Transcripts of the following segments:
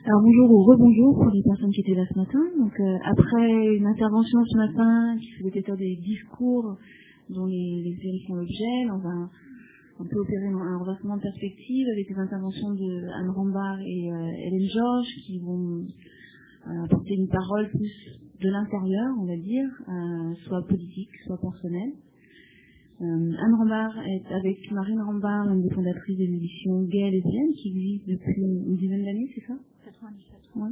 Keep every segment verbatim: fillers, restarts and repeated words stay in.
Alors bonjour ou rebonjour pour les personnes qui étaient là ce matin. Donc euh, après une intervention ce matin qui faisait état des discours dont les, les séries font l'objet, on va un peu opérer un renversement de perspective avec les interventions de Anne Rambard et euh, Hélène Georges qui vont euh, apporter une parole plus de l'intérieur, on va dire, euh, soit politique, soit personnelle. Euh, Anne Rambard est avec Marine Rambard, une des fondatrices des éditions Gay et Lesbiennes, qui existe depuis une dizaine d'années, c'est ça? quatre-vingt-dix-sept. Oui.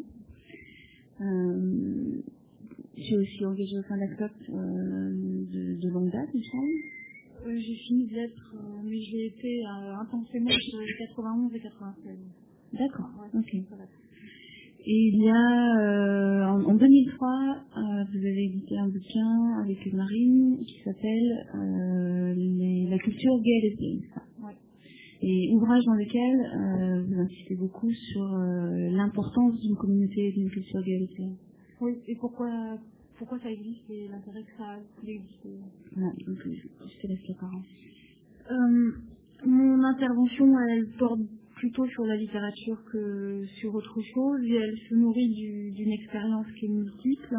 Euh, j'ai aussi engagé au sein de l'ACTOP euh, de, de longue date, il me semble. Euh, j'ai fini de l'être, euh, mais je l'ai été euh, intensément sur les quatre-vingt-onze et quatre-vingt-seize. D'accord, Ouais, ok. voilà. Et il y a, euh, en, en deux mille trois, euh, vous avez édité un bouquin avec Marine qui s'appelle euh, les- La culture gay et lesbienne. Ouais. Et ouvrage dans lequel euh, vous insistez beaucoup sur euh, l'importance d'une communauté et d'une culture gay et lesbienne. Oui, et pourquoi, pourquoi ça existe et l'intérêt que ça a d'exister. Voilà, donc je te laisse la parole. Euh, mon intervention, elle porte plutôt sur la littérature que sur autre chose, et elle se nourrit du, d'une expérience qui est multiple.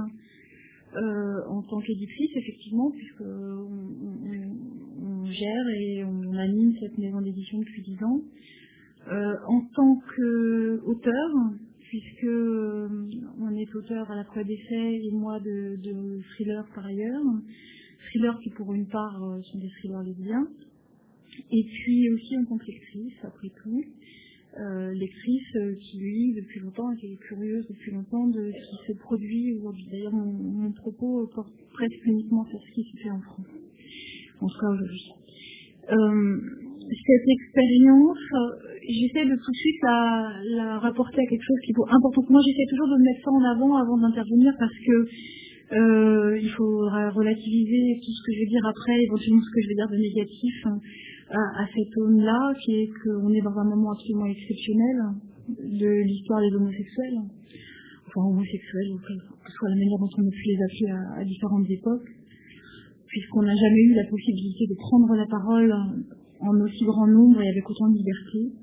Euh, en tant qu'éditrice, effectivement, puisque on, on, on gère et on anime cette maison d'édition depuis dix ans. Euh, en tant qu'auteur, puisque euh, on est auteur à la fois d'essais et moi de, de thrillers par ailleurs, thrillers qui pour une part euh, sont des thrillers lesbiens, et puis aussi en tant que lectrice, après tout, euh, lectrice euh, qui lit depuis longtemps et qui est curieuse depuis longtemps de ce qui se produit aujourd'hui. D'ailleurs, mon, mon propos porte presque uniquement sur ce qui se fait en France, en tout cas aujourd'hui. Euh, cette expérience, euh, j'essaie de tout de suite la, la rapporter à quelque chose qui est important. Moi, j'essaie toujours de mettre ça en avant avant d'intervenir parce que euh, il faut relativiser tout ce que je vais dire après, éventuellement ce que je vais dire de négatif hein, à, à cette aune-là, qui est qu'on est dans un moment absolument exceptionnel de l'histoire des homosexuels, enfin homosexuels, ou que ce soit la manière dont on a pu les appeler à, à différentes époques, puisqu'on n'a jamais eu la possibilité de prendre la parole en aussi grand nombre et avec autant de liberté.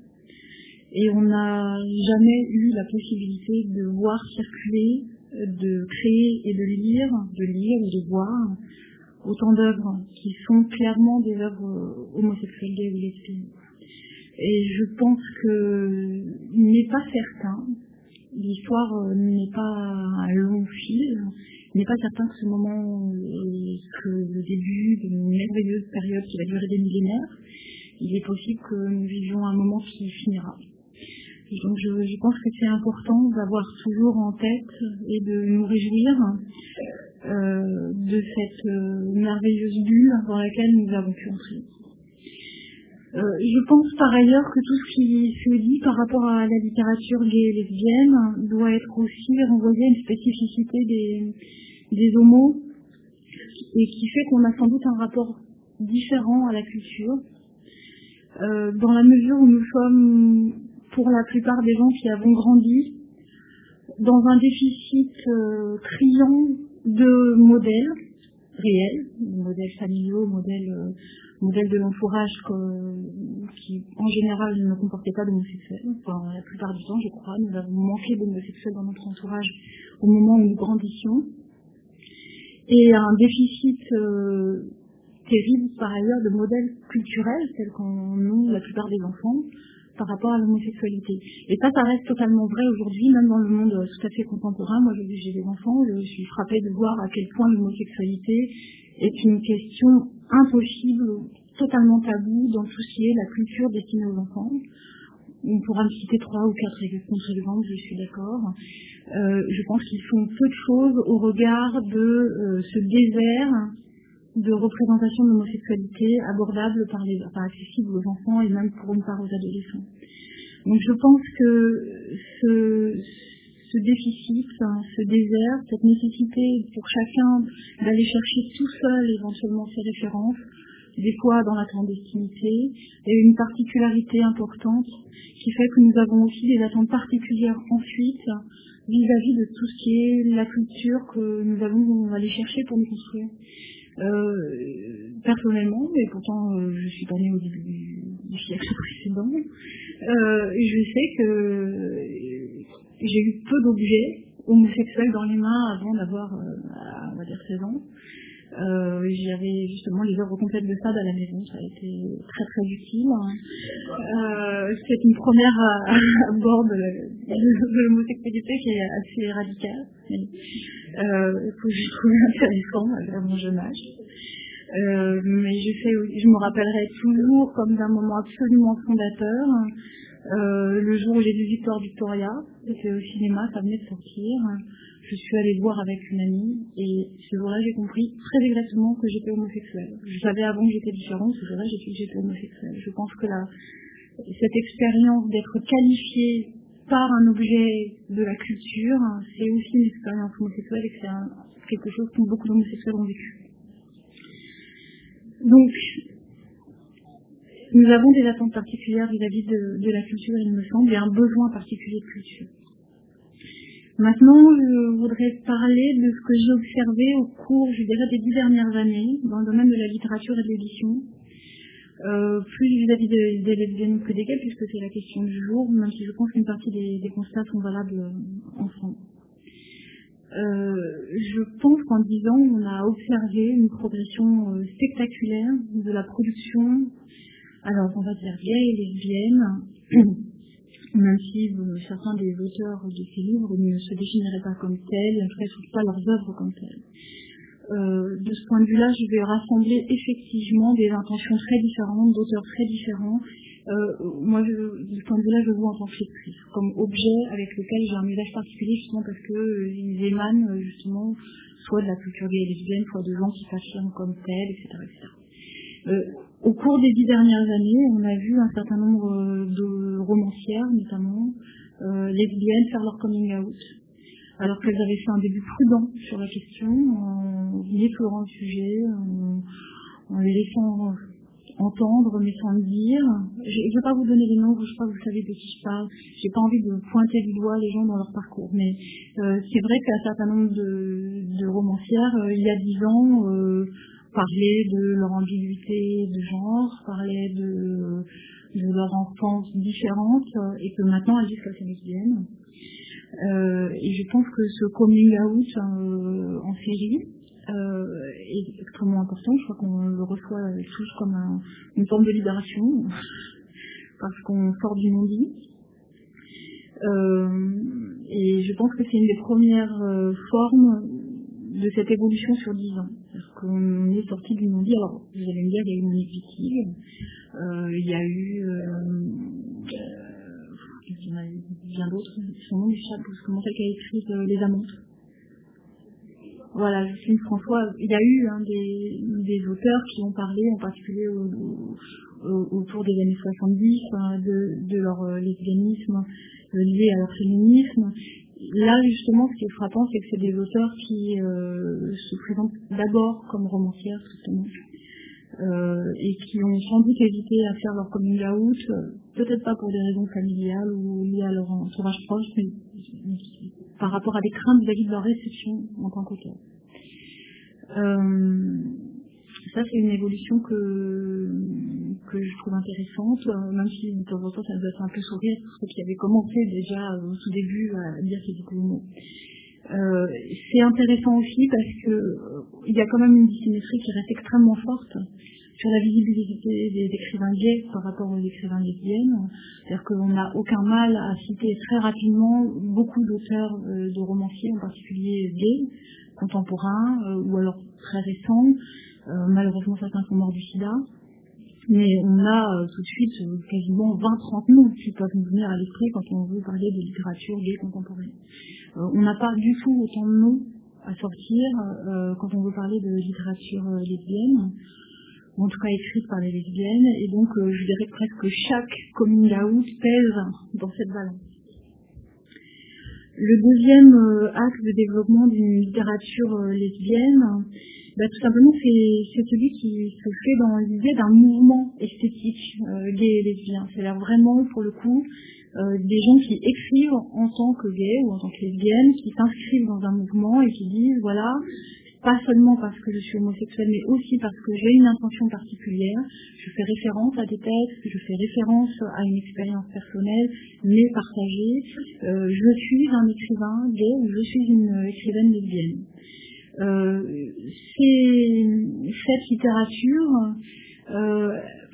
Et on n'a jamais eu la possibilité de voir circuler, de créer et de lire, de lire ou de voir autant d'œuvres qui sont clairement des œuvres homosexuelles, gays ou lesbiennes. Et je pense qu'il n'est pas certain, l'histoire n'est pas un long fil, il n'est pas certain que ce moment est que le début d'une merveilleuse période qui va durer des millénaires. Il est possible que nous vivions un moment qui finira. Et donc je, je pense que c'est important d'avoir toujours en tête et de nous réjouir euh, de cette euh, merveilleuse bulle dans laquelle nous avons pu entrer. Euh, je pense par ailleurs que tout ce qui se dit par rapport à la littérature gay et lesbienne doit être aussi renvoyé à une spécificité des, des homos et qui fait qu'on a sans doute un rapport différent à la culture euh, dans la mesure où nous sommes pour la plupart des gens qui avons grandi dans un déficit euh, criant de modèles réels, modèles familiaux, modèles, euh, modèles de l'entourage que, qui en général ne comportaient pas d'homosexuels. Enfin, la plupart du temps, je crois, nous avons manqué d'homosexuels dans notre entourage au moment où nous grandissions. Et un déficit euh, terrible par ailleurs de modèles culturels tels qu'en ont la plupart des enfants par rapport à l'homosexualité. Et ça, ça reste totalement vrai aujourd'hui, même dans le monde tout à fait contemporain. Moi, j'ai j'ai des enfants, je suis frappée de voir à quel point l'homosexualité est une question impossible, totalement taboue dans tout ce qui est la culture destinée aux enfants. On pourra me citer trois ou quatre contre-exemples, je suis d'accord. Euh, je pense qu'ils font peu de choses au regard de euh, ce désert de représentation de l'homosexualité abordable par les, enfin, accessible aux enfants et même pour une part aux adolescents. Donc je pense que ce, ce déficit, ce désert, cette nécessité pour chacun d'aller chercher tout seul éventuellement ses références, des fois dans la clandestinité, et une particularité importante qui fait que nous avons aussi des attentes particulières ensuite vis-à-vis de tout ce qui est la culture que nous allons aller chercher pour nous construire. Euh, personnellement, et pourtant euh, je suis pas née au début du, du siècle précédent, euh, je sais que j'ai eu peu d'objets homosexuels dans les mains avant d'avoir, euh, on va dire, seize ans. Euh, j'avais justement les œuvres complètes de Sade à la maison, ça a été très très utile. Euh, c'est une première à, à bord de, de, de l'homosexualité qui est assez radicale, mais, euh, que j'ai trouvé intéressant à mon jeune âge. Euh, mais je, fais, je me rappellerai toujours comme d'un moment absolument fondateur, euh, le jour où j'ai vu Victor Victoria, c'était au cinéma, ça venait de sortir. Je suis allée le voir avec une amie et ce jour-là j'ai compris très exactement que j'étais homosexuelle. Je savais avant que j'étais différente, ce jour-là j'ai su que j'étais homosexuelle. Je pense que la, cette expérience d'être qualifiée par un objet de la culture, c'est aussi une expérience homosexuelle et que c'est un, quelque chose que beaucoup d'homosexuels ont vécu. Donc, nous avons des attentes particulières vis-à-vis de, de la culture, il me semble, et un besoin particulier de culture. Maintenant, je voudrais parler de ce que j'ai observé au cours, je dirais, des dix dernières années dans le domaine de la littérature et de l'édition, euh, plus vis-à-vis des, des lesbiennes que des gays, puisque c'est la question du jour, même si je pense qu'une partie des, des constats sont valables ensemble. Euh, je pense qu'en dix ans, on a observé une progression euh, spectaculaire de la production, alors on va dire gays et lesbiennes, même si euh, certains des auteurs de ces livres ne se définiraient pas comme tels, et en tout cas ne trouvent pas leurs œuvres comme telles. Euh, de ce point de vue-là, je vais rassembler effectivement des intentions très différentes, d'auteurs très différents. Euh, moi, je, de ce point de vue-là, je vois en tant que lectrice, comme objet avec lequel j'ai un usage particulier, justement parce qu'ils euh, émanent euh, justement soit de la culture gay et lesbienne, soit de gens qui s'affirment comme tels, et cetera et cetera. Euh, au cours des dix dernières années, on a vu un certain nombre de romancières, notamment, euh, lesbiennes, faire leur coming out, alors qu'elles avaient fait un début prudent sur la question, en explorant le sujet, en, en les laissant entendre, mais sans le dire. Je ne vais pas vous donner les noms, je crois que vous savez de qui je parle. J'ai pas envie de pointer du doigt les gens dans leur parcours, mais euh, c'est vrai qu'un certain nombre de, de romancières, euh, il y a dix ans, euh, parlaient de leur ambiguïté de genre, parlaient de, de leur enfance différente, euh, et que maintenant elles disent qu'elles sont lesbiennes. Euh, et je pense que ce coming out euh, en série euh, est extrêmement important. Je crois qu'on le reçoit tous comme un, une forme de libération, parce qu'on sort du non-dit. Euh, et je pense que c'est une des premières euh, formes de cette évolution sur dix ans. C'est-à-dire qu'on est sorti du non-dit. Alors, vous allez me dire, il y a eu Monique Wittig, euh, il y a eu... Euh, il y en a eu bien d'autres, son nom m'échappe, parce que comment c'est qu'elle a écrit euh, Les Amantes. Voilà, Justine François, il y a eu hein, des, des auteurs qui ont parlé, en particulier au, au, autour des années soixante-dix, hein, de, de leur euh, lesbianisme euh, lié à leur féminisme. Là, justement, ce qui est frappant, c'est que c'est des auteurs qui euh, se présentent d'abord comme romancières, justement, euh, et qui ont sans doute hésité à faire leur coming out, euh, peut-être pas pour des raisons familiales ou liées à leur entourage proche, mais par rapport à des craintes vis-à-vis de leur réception en tant qu'auteur. Euh, ça, c'est une évolution que, que je trouve intéressante, euh, même si de temps en temps ça me fait un peu sourire, pour ceux qui avaient commencé déjà euh, au tout début à dire qu'ils étaient homo. Euh, c'est intéressant aussi parce que euh, il y a quand même une dissymétrie qui reste extrêmement forte sur la visibilité des écrivains gays par rapport aux écrivains lesbiennes. C'est-à-dire qu'on n'a aucun mal à citer très rapidement beaucoup d'auteurs euh, de romanciers, en particulier gays, contemporains, euh, ou alors très récents. Euh, malheureusement, certains sont morts du sida. Mais on a euh, tout de suite euh, quasiment vingt trente noms qui peuvent nous venir à l'esprit quand on veut parler de littérature gay contemporaine. Euh, on n'a pas du tout autant de noms à sortir euh, quand on veut parler de littérature euh, lesbienne, ou en tout cas écrite par les lesbiennes, et donc euh, je dirais presque que chaque coming out pèse dans cette balance. Le deuxième euh, axe de développement d'une littérature euh, lesbienne, bah, tout simplement c'est, c'est celui qui se fait dans l'idée d'un mouvement esthétique euh, gay et lesbien. C'est-à-dire vraiment, pour le coup, euh, des gens qui écrivent en tant que gays ou en tant que lesbiennes, qui s'inscrivent dans un mouvement et qui disent, voilà, pas seulement parce que je suis homosexuelle, mais aussi parce que j'ai une intention particulière. Je fais référence à des textes, je fais référence à une expérience personnelle, mais partagée. Euh, je suis un écrivain gay ou je suis une écrivaine lesbienne. Euh, c'est, cette littérature, euh,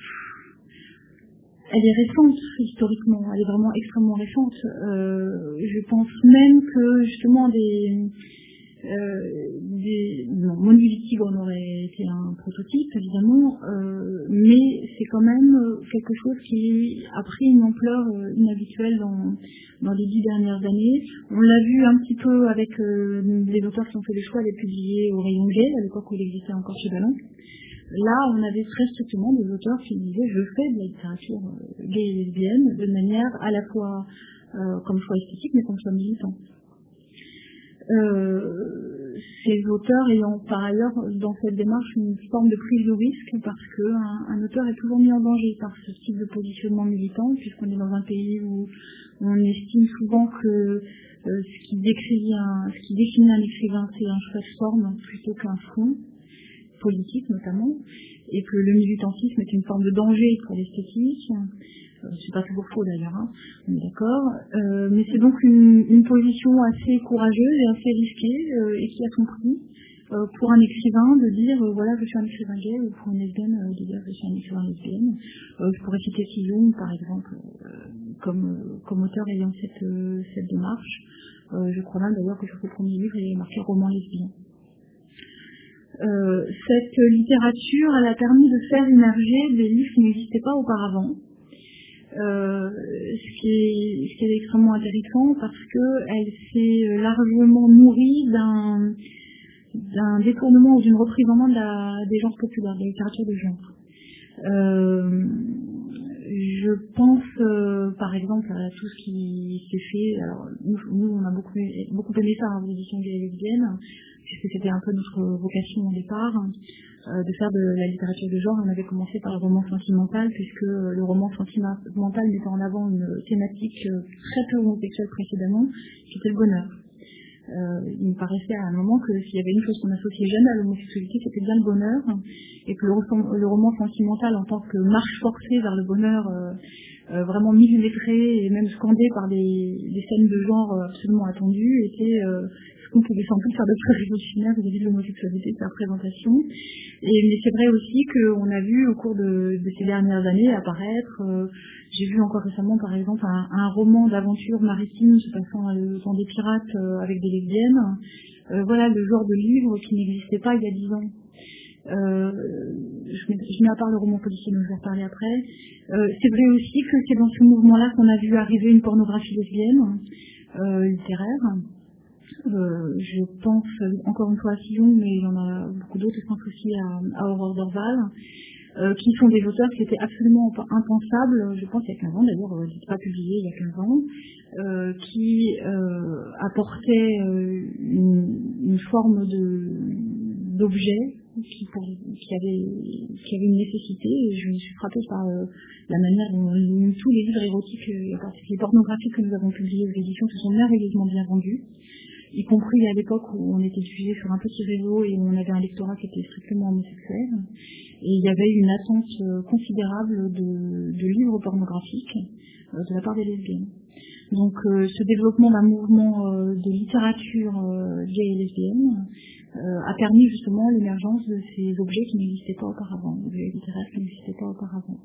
elle est récente historiquement, elle est vraiment extrêmement récente. Euh, je pense même que justement des, euh, des non, Mon Nuit du Tigre en aurait été un prototype évidemment, euh, mais c'est quand même quelque chose qui a pris une ampleur euh, inhabituelle dans, dans les dix dernières années. On l'a vu un petit peu avec euh, les auteurs qui ont fait le choix de les publier au rayon gay, à l'époque où il existait encore chez Ballon. Là, on avait très strictement des auteurs qui disaient je fais de la littérature euh, gay et lesbienne de manière à la fois euh, comme choix esthétique mais comme choix militant. Euh, ces auteurs ayant par ailleurs dans cette démarche une forme de prise de risque parce qu'un un auteur est toujours mis en danger par ce type de positionnement militant puisqu'on est dans un pays où on estime souvent que euh, ce, qui décrit un, ce qui définit un écrivain c'est un choix de forme plutôt qu'un fond politique notamment, et que le militantisme est une forme de danger pour l'esthétique. Euh, c'est pas toujours faux d'ailleurs, hein, on est d'accord. Euh, mais c'est donc une, une position assez courageuse et assez risquée euh, et qui a son prix euh, pour un écrivain de dire euh, voilà je suis un écrivain gay ou pour une lesbienne euh, de dire je suis un écrivain lesbienne. Euh, je pourrais citer Sillon par exemple euh, comme, euh, comme auteur ayant cette, euh, cette démarche. Euh, je crois même d'ailleurs que sur ce premier livre il est marqué roman lesbien. Euh, cette littérature, elle a permis de faire émerger des livres qui n'existaient pas auparavant, euh, ce, qui est, ce qui est extrêmement intéressant parce qu'elle s'est largement nourrie d'un, d'un détournement ou d'une reprise en main de la, des genres populaires, de la littérature de genre. Euh, je pense euh, par exemple à tout ce qui s'est fait. Alors, nous, nous on a beaucoup, beaucoup aimé ça, hein, l'édition gay et lesbienne, puisque c'était un peu notre vocation au départ, euh, de faire de la littérature de genre. On avait commencé par le roman sentimental, puisque le roman sentimental mettait en avant une thématique très peu homosexuelle précédemment, qui était le bonheur. Euh, il me paraissait à un moment que s'il y avait une chose qu'on associait jamais à l'homosexualité, c'était bien le bonheur, et que le, le roman sentimental en tant que marche forcée vers le bonheur, euh, euh, vraiment millimétré et même scandé par des, des scènes de genre absolument attendues, était euh, ce qu'on pouvait sans doute faire de plus révolutionnaire vis-à-vis de l'homosexualité de sa représentation. Et, mais c'est vrai aussi qu'on a vu au cours de, de ces dernières années apparaître, euh, j'ai vu encore récemment par exemple un, un roman d'aventure maritime se passant euh, dans des pirates euh, avec des lesbiennes. Euh, voilà le genre de livre qui n'existait pas il y a dix ans. Euh, je, mets, je mets à part le roman policier dont je vais reparler après. Euh, c'est vrai aussi que c'est dans ce mouvement-là qu'on a vu arriver une pornographie lesbienne euh, littéraire. Euh, je pense encore une fois à Sillon, mais il y en a beaucoup d'autres, je pense aussi à, à Aurore Dorval, euh, qui sont des auteurs qui étaient absolument impensables, je pense il y a quinze ans d'ailleurs, euh, ils n'étaient pas publiés il y a quinze ans, euh, qui euh, apportaient euh, une, une forme de, d'objet qui, pour, qui, avait, qui avait une nécessité, et je me suis frappée par euh, la manière dont tous les livres érotiques, en particulier pornographiques que nous avons publiés aux éditions, se sont merveilleusement bien vendus, y compris à l'époque où on était diffusé sur un petit réseau et où on avait un lectorat qui était strictement homosexuel. Et il y avait une attente euh, considérable de, de livres pornographiques euh, de la part des lesbiennes. Donc euh, ce développement d'un mouvement euh, de littérature euh, gay et lesbienne euh, a permis justement l'émergence de ces objets qui n'existaient pas auparavant, des objets littéraires qui n'existaient pas auparavant.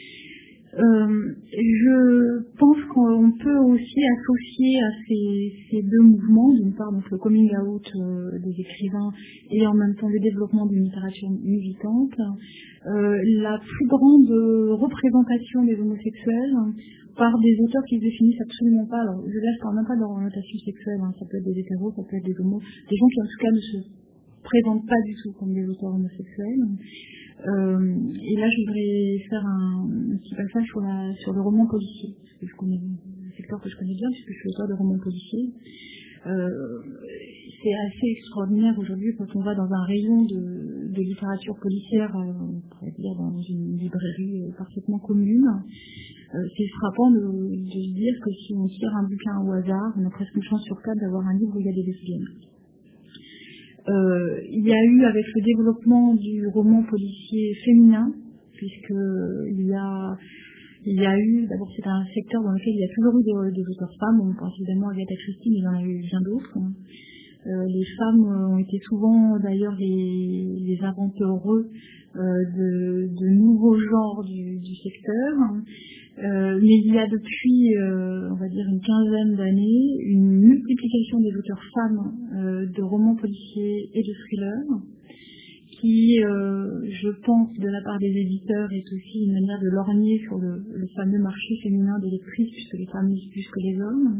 Euh, je pense qu'on peut aussi associer à ces, ces deux mouvements, d'une part donc le coming out euh, des écrivains et en même temps le développement d'une littérature militante, euh, la plus grande représentation des homosexuels par des auteurs qui ne définissent absolument pas, alors je ne parle même pas d'orientation sexuelle, hein, ça peut être des hétéros, ça peut être des homos, des gens qui en tout cas ne se présentent pas du tout comme des auteurs homosexuels. Euh, et là, je voudrais faire un, un petit passage sur, la, sur le roman policier, parce que je connais un secteur que je connais bien, puisque je suis auteur de romans policiers. Euh, c'est assez extraordinaire aujourd'hui quand on va dans un rayon de, de littérature policière, euh, on pourrait dire dans une librairie euh, parfaitement commune. Euh, c'est frappant de, de se dire que si on tire un bouquin au hasard, on a presque une chance sur quatre d'avoir un livre où il y a des lesbiennes. Euh, il y a eu, avec le développement du roman policier féminin, puisque il y a, il y a eu, d'abord c'est un secteur dans lequel il y a toujours eu des, des auteurs femmes, on pense évidemment à Agatha Christie, mais il y en a eu bien d'autres. Euh, les femmes ont été souvent d'ailleurs les, les inventeureux euh, de, de nouveaux genres du, du secteur. Euh, mais il y a depuis, euh, on va dire, une quinzaine d'années, une multiplication des auteurs femmes euh, de romans policiers et de thrillers, qui, euh, je pense, de la part des éditeurs, est aussi une manière de lorgner sur le, le fameux marché féminin des lectrices, puisque les femmes lisent plus que les hommes.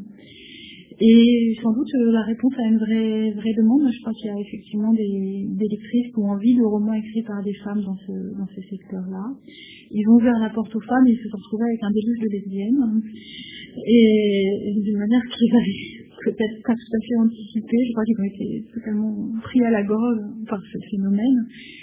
Et sans doute euh, la réponse à une vraie, vraie demande. Je crois qu'il y a effectivement des, des lectrices qui ont envie de romans écrits par des femmes dans ce, dans ce secteur-là. Ils ont ouvert la porte aux femmes et ils se sont retrouvés avec un déluge de lesbiennes. Et d'une manière qui va peut-être pas tout à fait anticipée, je crois qu'ils ont été totalement pris à la gorge par ce phénomène.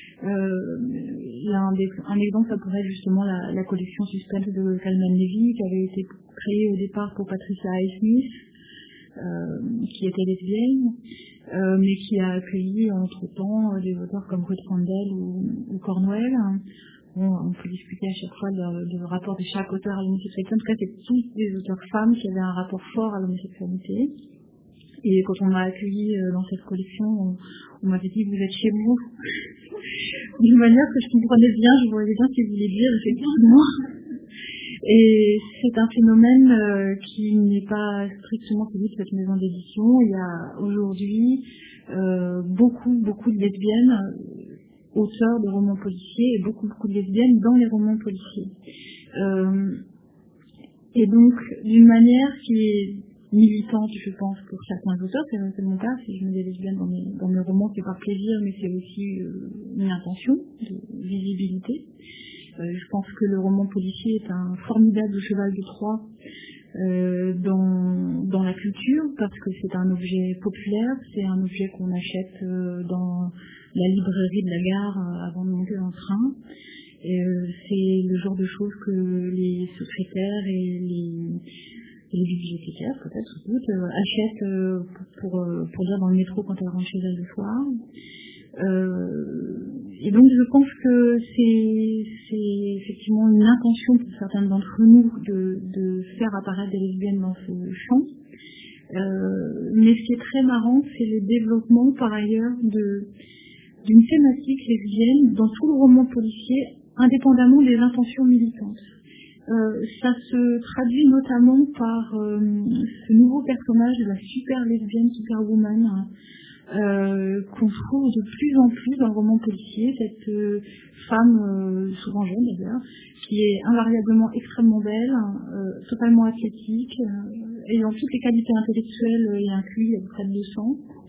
Euh, un, des, un exemple, ça pourrait être justement la, la collection Suspense de Calman Levy, qui avait été créée au départ pour Patricia Highsmith, Euh, qui était lesbienne, euh, mais qui a accueilli entre-temps euh, des auteurs comme Ruth Randall ou, ou Cornwell. Bon, on peut discuter à chaque fois du rapport de chaque auteur à l'homosexualité. En tout cas, c'est tous des auteurs femmes qui avaient un rapport fort à l'homosexualité. Et quand on m'a accueilli euh, dans cette collection, on, on m'avait dit « vous êtes chez vous ». D'une manière que je comprenais bien, je voyais bien ce qu'il voulait dire, effectivement. Et c'est un phénomène euh, qui n'est pas strictement celui de cette maison d'édition. Il y a aujourd'hui euh, beaucoup, beaucoup de lesbiennes euh, auteurs de romans policiers et beaucoup, beaucoup de lesbiennes dans les romans policiers. Euh, et donc, d'une manière qui est militante, je pense, pour certains auteurs, c'est, c'est mon cas, si je mets des lesbiennes dans mes, dans mes romans, c'est par plaisir, mais c'est aussi euh, une intention de visibilité. Euh, je pense que le roman policier est un formidable cheval de Troie euh, dans, dans la culture, parce que c'est un objet populaire, c'est un objet qu'on achète euh, dans la librairie de la gare euh, avant de monter dans le train. Et, euh, c'est le genre de choses que les secrétaires et les, et les bibliothécaires, peut-être, sans doute, euh, achètent euh, pour, pour, euh, pour lire dans le métro quand elles rentrent chez elles le soir. Euh, et donc je pense que c'est, c'est effectivement une intention pour certaines d'entre nous de, de faire apparaître des lesbiennes dans ce champ. Euh, mais ce qui est très marrant, c'est le développement par ailleurs de, d'une thématique lesbienne dans tout le roman policier, indépendamment des intentions militantes. Euh, ça se traduit notamment par euh, ce nouveau personnage de la super lesbienne, superwoman, hein, Euh, qu'on trouve de plus en plus dans le roman policier, cette euh, femme, euh, souvent jeune d'ailleurs, qui est invariablement extrêmement belle, euh, totalement athlétique, euh, ayant toutes les qualités intellectuelles et un Q I à peu près de deux cents,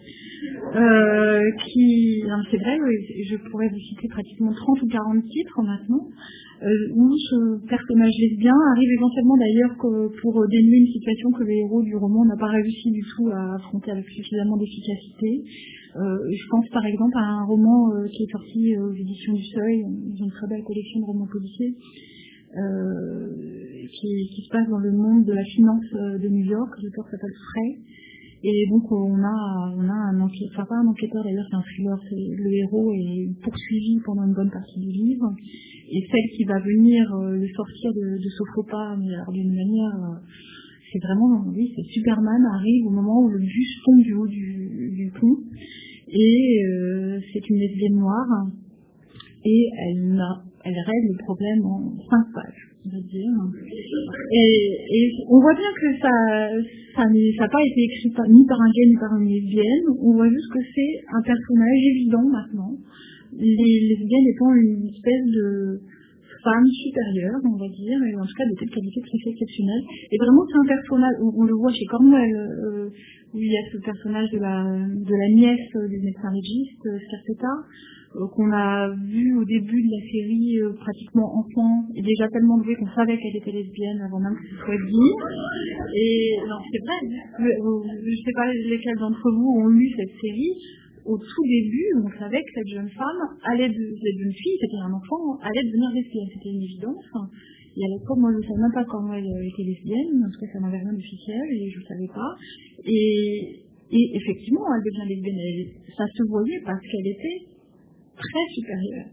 euh, qui, non, c'est vrai, oui, je pourrais vous citer pratiquement trente ou quarante titres maintenant, euh, où ce personnage lesbien arrive éventuellement d'ailleurs que, pour dénouer une situation que le héros du roman n'a pas réussi du tout à affronter avec suffisamment d'efficacité. Euh, je pense par exemple à un roman euh, qui est sorti euh, aux éditions du Seuil, dans une très belle collection de romans policiers, euh, qui, qui se passe dans le monde de la finance euh, de New York. L'auteur s'appelle Frey. Et donc on a, on a un enquêteur, enfin pas un enquêteur d'ailleurs, c'est un thriller, c'est, le héros est poursuivi pendant une bonne partie du livre, et celle qui va venir euh, le sortir de, de ce faux pas, mais alors d'une manière, euh, c'est vraiment, oui, c'est Superman arrive au moment où le bus tombe du haut du, du pont, et euh, c'est une lesbienne noire, et elle, elle règle le problème en cinq pages, on va dire. Et, et on voit bien que ça ça n'a pas été écrit par, ni par un gay ni par une lesbienne, on voit juste que c'est un personnage évident maintenant. Les lesbiennes étant une espèce de femme supérieure, on va dire, et en tout cas de telle qualité très exceptionnelle. Et vraiment c'est un personnage, on, on le voit chez Cornwell, euh, où il y a ce personnage de la, de la nièce du médecin légiste, Scarpetta, euh, qu'on a vu au début de la série euh, pratiquement enfant, et déjà tellement douée qu'on savait qu'elle était lesbienne avant même que ce soit dit. Et non, c'est vrai, je ne sais pas lesquels d'entre vous ont lu cette série. Au tout début, on savait que cette jeune femme allait, de, cette jeune fille, c'était un enfant, allait devenir lesbienne, c'était une évidence. Et à l'époque, moi je ne savais même pas comment elle était lesbienne, en tout cas ça n'avait rien d'officiel et je ne savais pas. Et Et effectivement, elle devient lesbienne. Elle, ça se voyait parce qu'elle était très supérieure.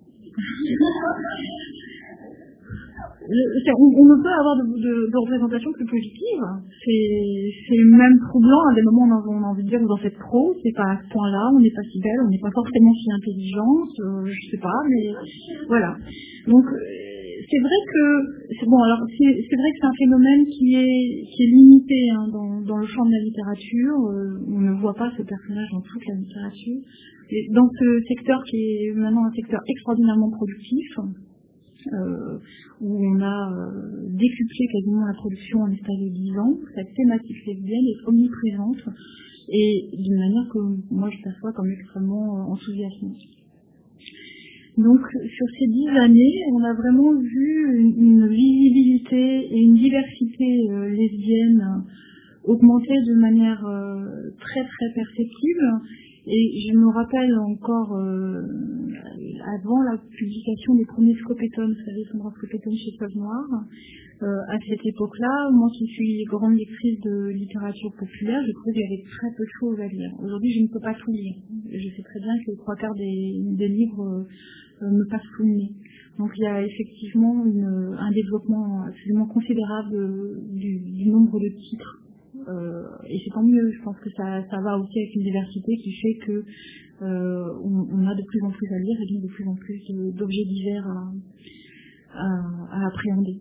on, on ne peut avoir de, de, de représentation plus positive. C'est même troublant à des moments où on a envie de dire vous en faites trop, c'est pas à ce point-là, on n'est pas si belle, on n'est pas forcément si intelligente, euh, je sais pas, mais voilà. Donc c'est vrai que c'est bon. Alors c'est vrai que c'est un phénomène qui est qui est limité hein, dans, dans le champ de la littérature. Euh, on ne voit pas ce personnage dans toute la littérature. Et dans ce secteur qui est maintenant un secteur extraordinairement productif. Euh, où on a euh, décuplé quasiment la production en l'espace de dix ans, cette thématique lesbienne est omniprésente et d'une manière que moi je perçois comme extrêmement euh, enthousiasmante. Donc sur ces dix années, on a vraiment vu une, une visibilité et une diversité euh, lesbienne augmenter de manière euh, très très perceptible. Et je me rappelle encore, euh, avant la publication des premiers Scopétones, vous savez, Sandra Scopétone chez Feuille Noire, euh, à cette époque-là, moi qui suis grande lectrice de littérature populaire, je trouvais qu'il y avait très peu de choses à lire. Aujourd'hui, je ne peux pas tout lire. Je sais très bien que les trois quarts des, des livres euh, me passent sous le nez. Donc il y a effectivement une, un développement absolument considérable du, du nombre de titres. Euh, et c'est tant mieux, je pense que ça, ça va aussi avec une diversité qui fait que euh, on, on a de plus en plus à lire et donc de plus en plus d'objets divers à, à, à appréhender.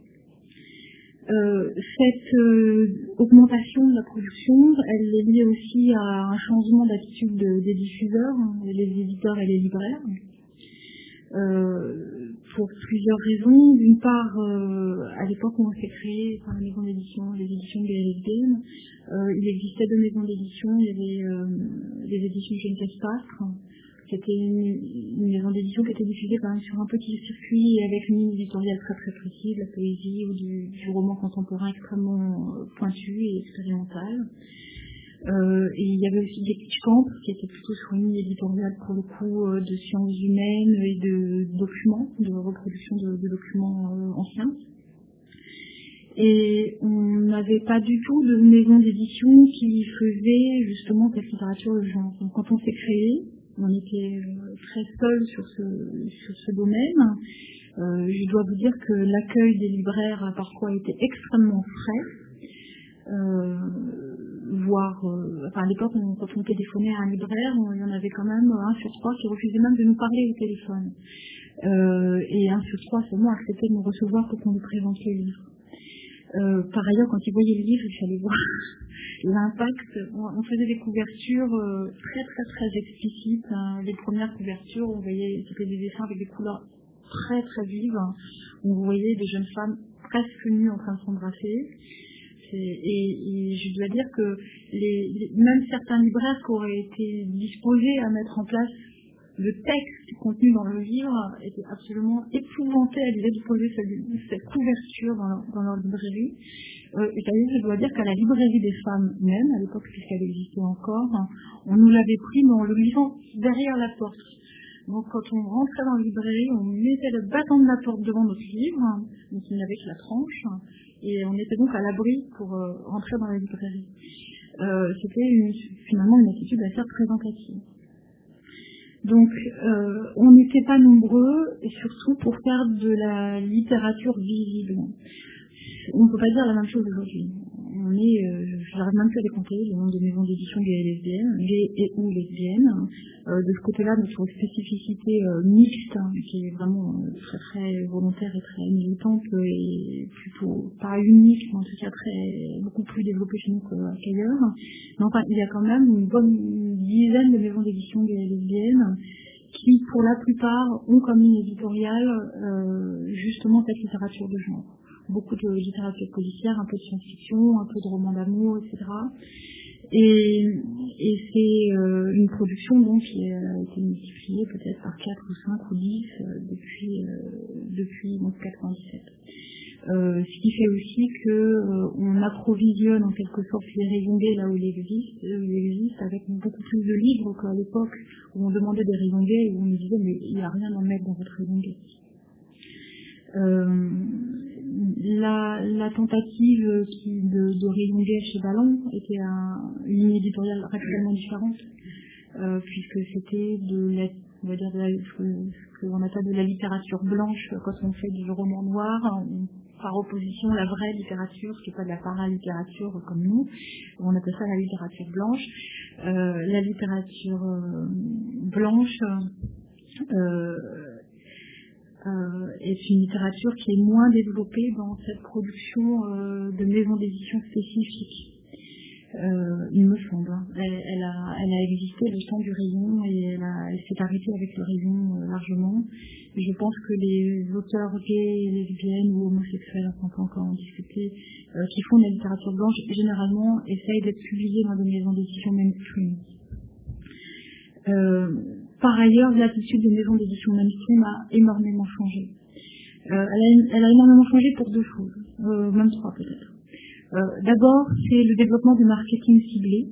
Euh, cette euh, augmentation de la production, elle est liée aussi à un changement d'attitude de, des diffuseurs, les éditeurs et les libraires. Euh, pour plusieurs raisons. D'une part, euh, à l'époque où on s'est créé par la maison d'édition, les éditions de L S D M, euh, il existait deux maisons d'édition. Il y avait euh, les éditions Geneviève Pastre, qui était une, une maison d'édition qui était diffusée quand même sur un petit circuit et avec une ligne éditoriale très très précise, la poésie ou du, du roman contemporain extrêmement pointu et expérimental. Euh, et il y avait aussi des Camp qui étaient plutôt sur une ligne éditoriale pour le coup euh, de sciences humaines et de documents, de reproduction de, de documents euh, anciens. Et on n'avait pas du tout de maison d'édition qui faisait justement cette littérature de genre. Donc quand on s'est créé, on était euh, très seul sur ce, sur ce domaine. Euh, je dois vous dire que l'accueil des libraires a parfois été extrêmement frais. Euh, voire, euh, enfin à l'époque quand on téléphonait à un libraire, on, il y en avait quand même un sur trois qui refusait même de nous parler au téléphone. Euh, et un sur trois seulement acceptait de nous recevoir pour qu'on lui présente les livres. Euh, par ailleurs, quand ils voyaient le livre, il fallait voir l'impact. On, on faisait des couvertures euh, très très très explicites. Hein. Les premières couvertures, on voyait, c'était des dessins avec des couleurs très très vives. On voyait des jeunes femmes presque nues en train de s'embrasser. Et, et je dois dire que les, les, même certains libraires qui auraient été disposés à mettre en place le texte contenu dans le livre étaient absolument épouvantés à l'idée de poser cette, cette couverture dans leur, dans leur librairie. Euh, et d'ailleurs, je dois dire qu'à la librairie des femmes même, à l'époque puisqu'elle existait encore, on nous l'avait pris mais en le glissant derrière la porte. Donc quand on rentrait dans la librairie, on mettait le battant de la porte devant notre livre, donc il n'y avait que la tranche, et on était donc à l'abri pour euh, rentrer dans la librairie. Euh, C'était une, finalement une attitude assez représentative. Donc euh, on n'était pas nombreux, et surtout pour faire de la littérature visible. On ne peut pas dire la même chose aujourd'hui. On est, euh, j'arrive même plus à les compter, le nombre de maisons d'édition gays et lesbiennes, gays et ou lesbiennes. Euh, de ce côté-là, notre spécificité euh, mixte, hein, qui est vraiment euh, très très volontaire et très militante, et plutôt pas unique, mais en tout cas très beaucoup plus développée chez nous qu'ailleurs. Mais enfin, il y a quand même une bonne dizaine de maisons d'édition gays et lesbiennes qui, pour la plupart, ont comme ligne éditoriale euh, justement cette littérature de genre. Beaucoup de littérature policière, un peu de science-fiction, un peu de romans d'amour, et cetera. Et, et c'est euh, une production donc qui a été multipliée peut-être par quatre ou cinq ou dix euh, depuis, euh, depuis donc quatre-vingt-dix-sept. Euh, ce qui fait aussi que euh, on approvisionne en quelque sorte les rayons gays là où il existe, où il existe avec beaucoup plus de livres qu'à l'époque où on demandait des rayons gays et où on nous disait mais il n'y a rien à mettre dans votre rayon gay. Euh, la, la tentative qui, de, de rayon gay chez Ballon était un, une ligne éditoriale radicalement différente, euh, puisque c'était de la, on va dire de la, ce qu'on appelle de la littérature blanche quand on fait du roman noir, on, par opposition la vraie littérature, qui n'est pas de la paralittérature comme nous, on appelle ça la littérature blanche. Euh, la littérature euh, blanche euh, euh, est une littérature qui est moins développée dans cette production euh, de maisons d'édition spécifiques. Euh, il me semble. Elle, elle, a, elle a existé le temps du rayon et elle, a, elle s'est arrêtée avec le rayon euh, largement. Et je pense que les auteurs gays, lesbiennes ou homosexuels, on peut encore en discuter, euh, qui font de la littérature blanche, généralement essayent d'être publiés dans des maisons d'édition mainstream. Euh, par ailleurs, l'attitude des maisons d'édition mainstream a énormément changé. Euh, elle, a, elle a énormément changé pour deux choses, euh, même trois peut-être. Euh, D'abord, c'est le développement du marketing ciblé.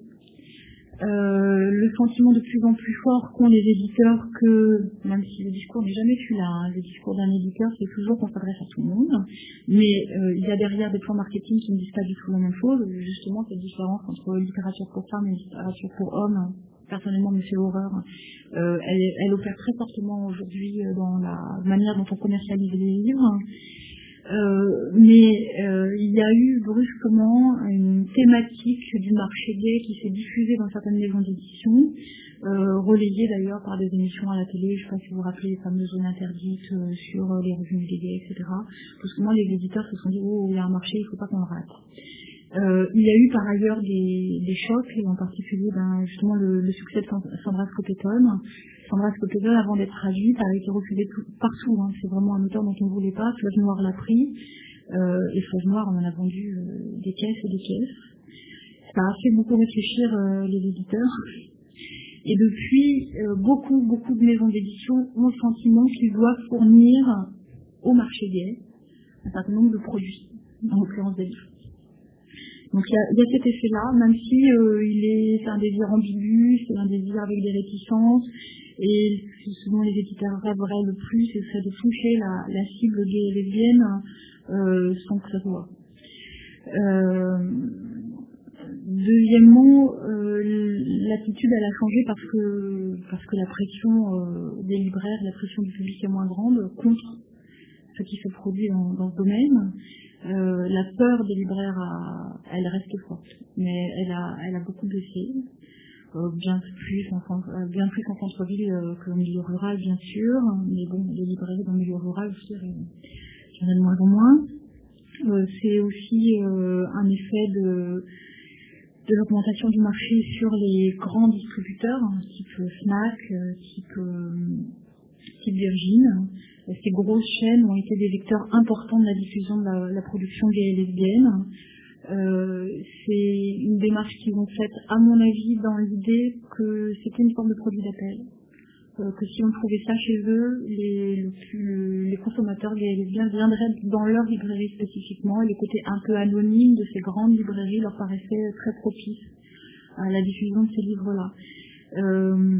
Euh, le sentiment de plus en plus fort qu'ont les éditeurs que, même si le discours n'est jamais celui-là, hein, le discours d'un éditeur, c'est toujours qu'on s'adresse à tout le monde, mais euh, il y a derrière des plans marketing qui ne disent pas du tout la même chose. Justement, cette différence entre littérature pour femmes et littérature pour hommes, personnellement, me fait horreur. Euh, elle, elle opère très fortement aujourd'hui dans la manière dont on commercialise les livres. Euh, mais euh, il y a eu brusquement une thématique du marché gay qui s'est diffusée dans certaines maisons d'édition, euh, relayée d'ailleurs par des émissions à la télé. Je ne sais pas si vous vous rappelez les fameuses zones interdites euh, sur les revenus des gays, et cetera. Parce que moi, les éditeurs se sont dit « Oh, il y a un marché, il ne faut pas qu'on le rate ». Euh, il y a eu par ailleurs des, des chocs, et en particulier ben, justement le, le succès de Sandra Scopetone. Sandra Scopetone, avant d'être traduite, a été refusée tout, partout. Hein. C'est vraiment un auteur dont on ne voulait pas. Fleuve Noir l'a pris, euh, et Fleuve Noir, on en a vendu euh, des caisses et des caisses. Ça a fait beaucoup réfléchir euh, les éditeurs. Et depuis, euh, beaucoup, beaucoup de maisons d'édition ont le sentiment qu'ils doivent fournir au marché gay un certain nombre de produits, en l'occurrence des livres. Donc il y, y a cet effet-là, même si euh, il est, c'est un désir ambigu, c'est un désir avec des réticences, et ce dont les éditeurs rêveraient le plus, ce serait de toucher la, la cible gay et lesbienne euh, sans que ça se voit. Euh, deuxièmement, euh, l'attitude elle a changé parce que parce que la pression euh, des libraires, la pression du public est moins grande contre ce qui se produit dans, dans ce domaine. Euh, la peur des libraires, a, elle reste forte, mais elle a, elle a beaucoup baissé, euh, bien plus en, euh, bien plus en centre-ville euh, qu'en milieu rural, bien sûr, mais bon, les librairies dans le milieu rural aussi, il y en a de moins en moins. Euh, c'est aussi euh, un effet de, de l'augmentation du marché sur les grands distributeurs, hein, type Fnac, euh, type, euh, type Virgin. Ces grosses chaînes ont été des vecteurs importants de la diffusion de la, la production gay et lesbienne. Euh, c'est une démarche qu'ils ont faite, à mon avis, dans l'idée que c'était une forme de produit d'appel. Euh, que si on trouvait ça chez eux, les, le, les consommateurs gays et lesbiennes viendraient dans leur librairie spécifiquement, et le côté un peu anonyme de ces grandes librairies leur paraissait très propice à la diffusion de ces livres-là. Euh,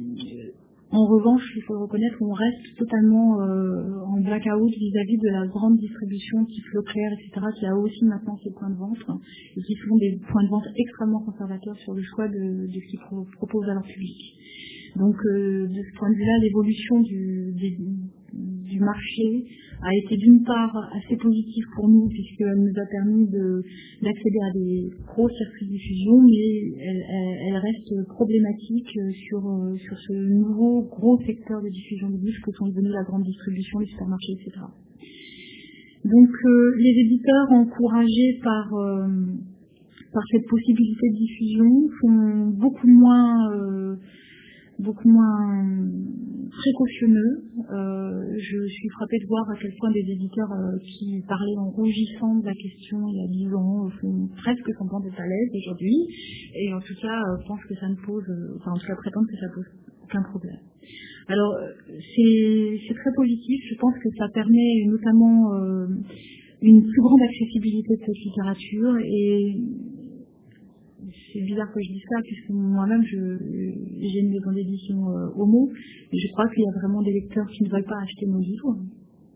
En revanche, il faut le reconnaître, on reste totalement euh, en blackout vis-à-vis de la grande distribution type Leclerc, et cetera, qui a aussi maintenant ses points de vente, et qui sont des points de vente extrêmement conservateurs sur le choix de, de ce qu'ils pro- proposent à leur public. Donc, euh, de ce point de vue-là, l'évolution du, des, du marché a été d'une part assez positive pour nous, puisqu'elle nous a permis de, d'accéder à des gros circuits de diffusion, mais elle, elle, elle reste problématique sur, sur ce nouveau gros secteur de diffusion de livres que sont devenus la grande distribution, les supermarchés, et cetera. Donc euh, les éditeurs encouragés par, euh, par cette possibilité de diffusion sont beaucoup moins... Euh, beaucoup moins précautionneux. Euh, je suis frappée de voir à quel point des éditeurs euh, qui parlaient en rougissant de la question il y a dix ans font presque semblant d'être à l'aise aujourd'hui, et en tout cas euh, pensent que ça ne pose, euh, enfin en tout cas prétendent que ça pose aucun problème. Alors c'est, c'est très positif, je pense que ça permet notamment euh, une plus grande accessibilité de cette littérature, et c'est bizarre que je dise ça, puisque moi-même, je, j'ai une maison d'édition euh, homo, et je crois qu'il y a vraiment des lecteurs qui ne veulent pas acheter nos livres,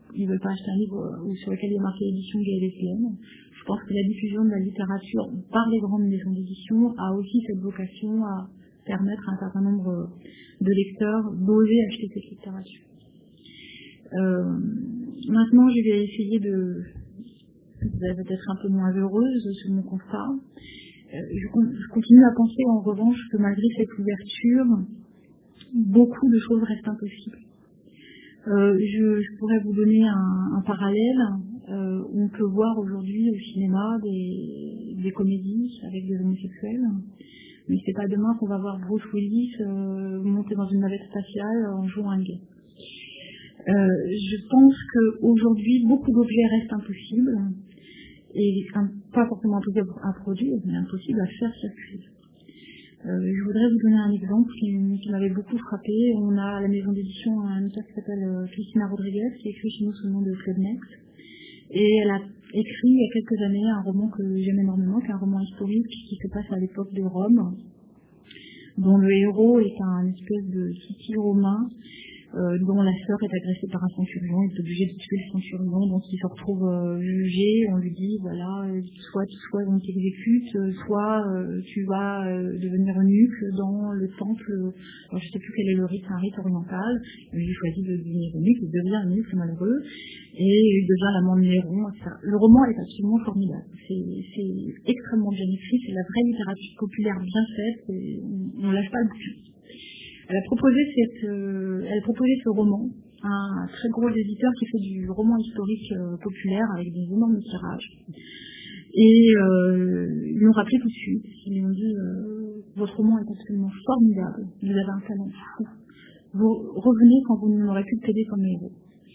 ils veulent pas acheter un livre euh, sur lequel il est marqué édition gay et lesbienne. Je pense que la diffusion de la littérature par les grandes maisons d'édition a aussi cette vocation à permettre à un certain nombre de lecteurs d'oser acheter cette littérature. Euh, maintenant, je vais essayer de... Vous allez peut-être un peu moins heureuse sur mon constat. Euh, je, je continue à penser en revanche que malgré cette ouverture, beaucoup de choses restent impossibles. Euh, je, je pourrais vous donner un, un parallèle. Euh, on peut voir aujourd'hui au cinéma des, des comédies avec des homosexuels, mais c'est pas demain qu'on va voir Bruce Willis euh, monter dans une navette spatiale en jouant un gay. Euh, je pense qu'aujourd'hui, beaucoup d'objets restent impossibles, et un, pas forcément impossible à produire, mais impossible à faire circuler. Euh, je voudrais vous donner un exemple qui, qui m'avait beaucoup frappé. On a à la maison d'édition un auteur qui s'appelle euh, Cristina Rodriguez, qui écrit chez nous sous le nom de Flebnex, et elle a écrit il y a quelques années un roman que j'aime énormément, qui est un roman historique qui se passe à l'époque de Rome, dont le héros est un espèce de titi romain, Euh, dont la sœur est agressée par un centurion, il est obligé de tuer le centurion, donc il se retrouve euh, jugé, on lui dit voilà, euh, soit, soit on t'exécute, euh, soit euh, tu vas euh, devenir eunuque dans le temple, euh, alors je sais plus quel est le rite, c'est un rite oriental, il choisit de devenir eunuque, il devient eunuque, c'est malheureux, et il devient l'amant de Néron, et cetera. Le roman est absolument formidable, c'est, c'est extrêmement bien écrit, c'est la vraie littérature populaire bien faite, et on ne lâche pas le bouquin. Elle a proposé cette, euh, elle a proposé ce roman à un très gros éditeur qui fait du roman historique euh, populaire avec des énormes tirages. Et euh, ils l'ont rappelé tout de suite. Ils lui ont dit euh, votre roman est absolument formidable. Vous avez un talent fou. Vous revenez quand vous n'aurez plus de P D comme héros.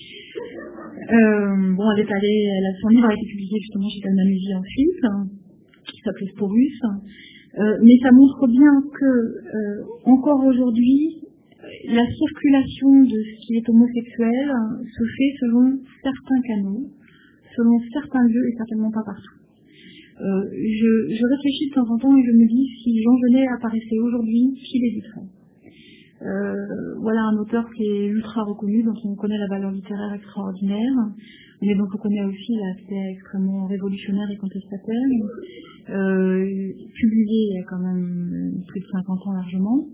Euh, bon, elle est allée, elle a, son livre a été publié justement chez Calmanusie en Suisse, hein, qui s'appelait Sporus. Euh, mais ça montre bien que, euh, encore aujourd'hui, la circulation de ce qui est homosexuel se fait selon certains canaux, selon certains lieux et certainement pas partout. Euh, je, je réfléchis de temps en temps et je me dis si Jean Genet apparaissait aujourd'hui, qui l'éditerait ? Euh, voilà un auteur qui est ultra reconnu, dont on connaît la valeur littéraire extraordinaire, mais dont on connaît aussi l'aspect extrêmement révolutionnaire et contestataire, euh, publié il y a quand même plus de cinquante ans largement,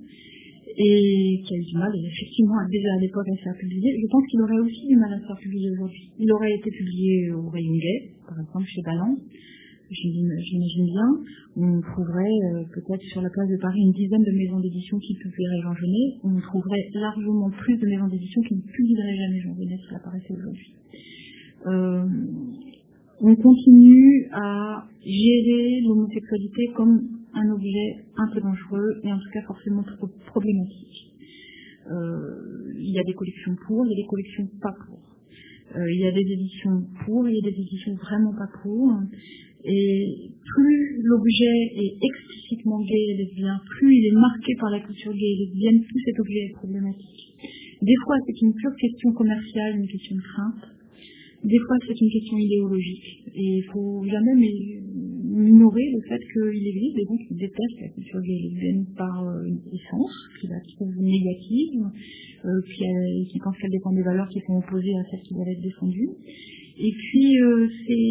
et qui a eu du mal, et effectivement, déjà à l'époque, à se faire publier. Je pense qu'il aurait aussi du mal à se faire publier aujourd'hui. Il aurait été publié au Rayon Gay, par exemple, chez Ballant, j'imagine bien. On trouverait euh, peut-être sur la place de Paris une dizaine de maisons d'édition qui publieraient Jean Genet. On trouverait largement plus de maisons d'édition qui ne publieraient jamais Jean Genet s'il apparaissait aujourd'hui. Euh, on continue à gérer l'homosexualité comme un objet un peu dangereux et en tout cas forcément trop problématique. Euh, il y a des collections pour, il y a des collections pas pour. Euh, il y a des éditions pour, il y a des éditions vraiment pas pour. Et plus l'objet est explicitement gay et lesbien, plus il est marqué par la culture gay et lesbienne, plus cet objet est problématique. Des fois, c'est une pure question commerciale, une question de crainte. Des fois, c'est une question idéologique. Et il faut jamais minorer le fait qu'il existe des gens qui détestent la culture gay et lesbienne par euh, essence, qui la trouvent négative, euh, qui, euh, qui pensent qu'elle dépend des valeurs qui sont opposées à celles qui doivent être défendues. Et puis, euh,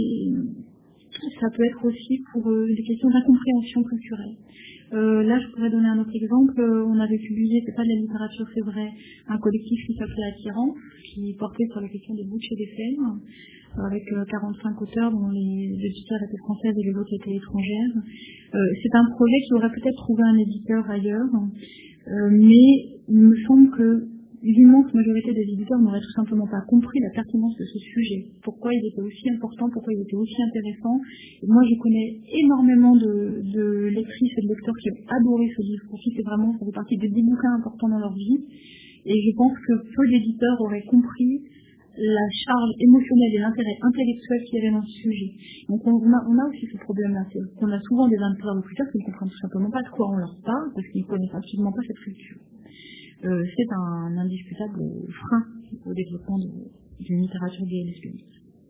c'est, ça peut être aussi pour euh, des questions d'incompréhension culturelle. Euh, là, je pourrais donner un autre exemple. Euh, on avait publié, c'est pas de la littérature, c'est vrai, un collectif qui s'appelait Attirant, qui portait sur la question des bouches et des femmes, avec euh, quarante-cinq auteurs dont les éditeurs étaient françaises et les autres étaient étrangères. Euh, c'est un projet qui aurait peut-être trouvé un éditeur ailleurs, euh, mais il me semble que l'immense majorité des éditeurs n'auraient tout simplement pas compris la pertinence de ce sujet. Pourquoi il était aussi important, pourquoi il était aussi intéressant. Et moi, je connais énormément de, de lectrices et de lecteurs qui ont adoré ce livre, pour qui c'est vraiment, ça fait partie des dix bouquins importants dans leur vie. Et je pense que peu d'éditeurs auraient compris la charge émotionnelle et l'intérêt intellectuel qu'il y avait dans ce sujet. Donc on a, on a aussi ce problème-là, c'est qu'on a souvent des interlocuteurs qui ne comprennent tout simplement pas de quoi on leur parle, parce qu'ils ne connaissent absolument pas cette culture. Euh, c'est un indiscutable frein au développement d'une littérature gay et lesbienne.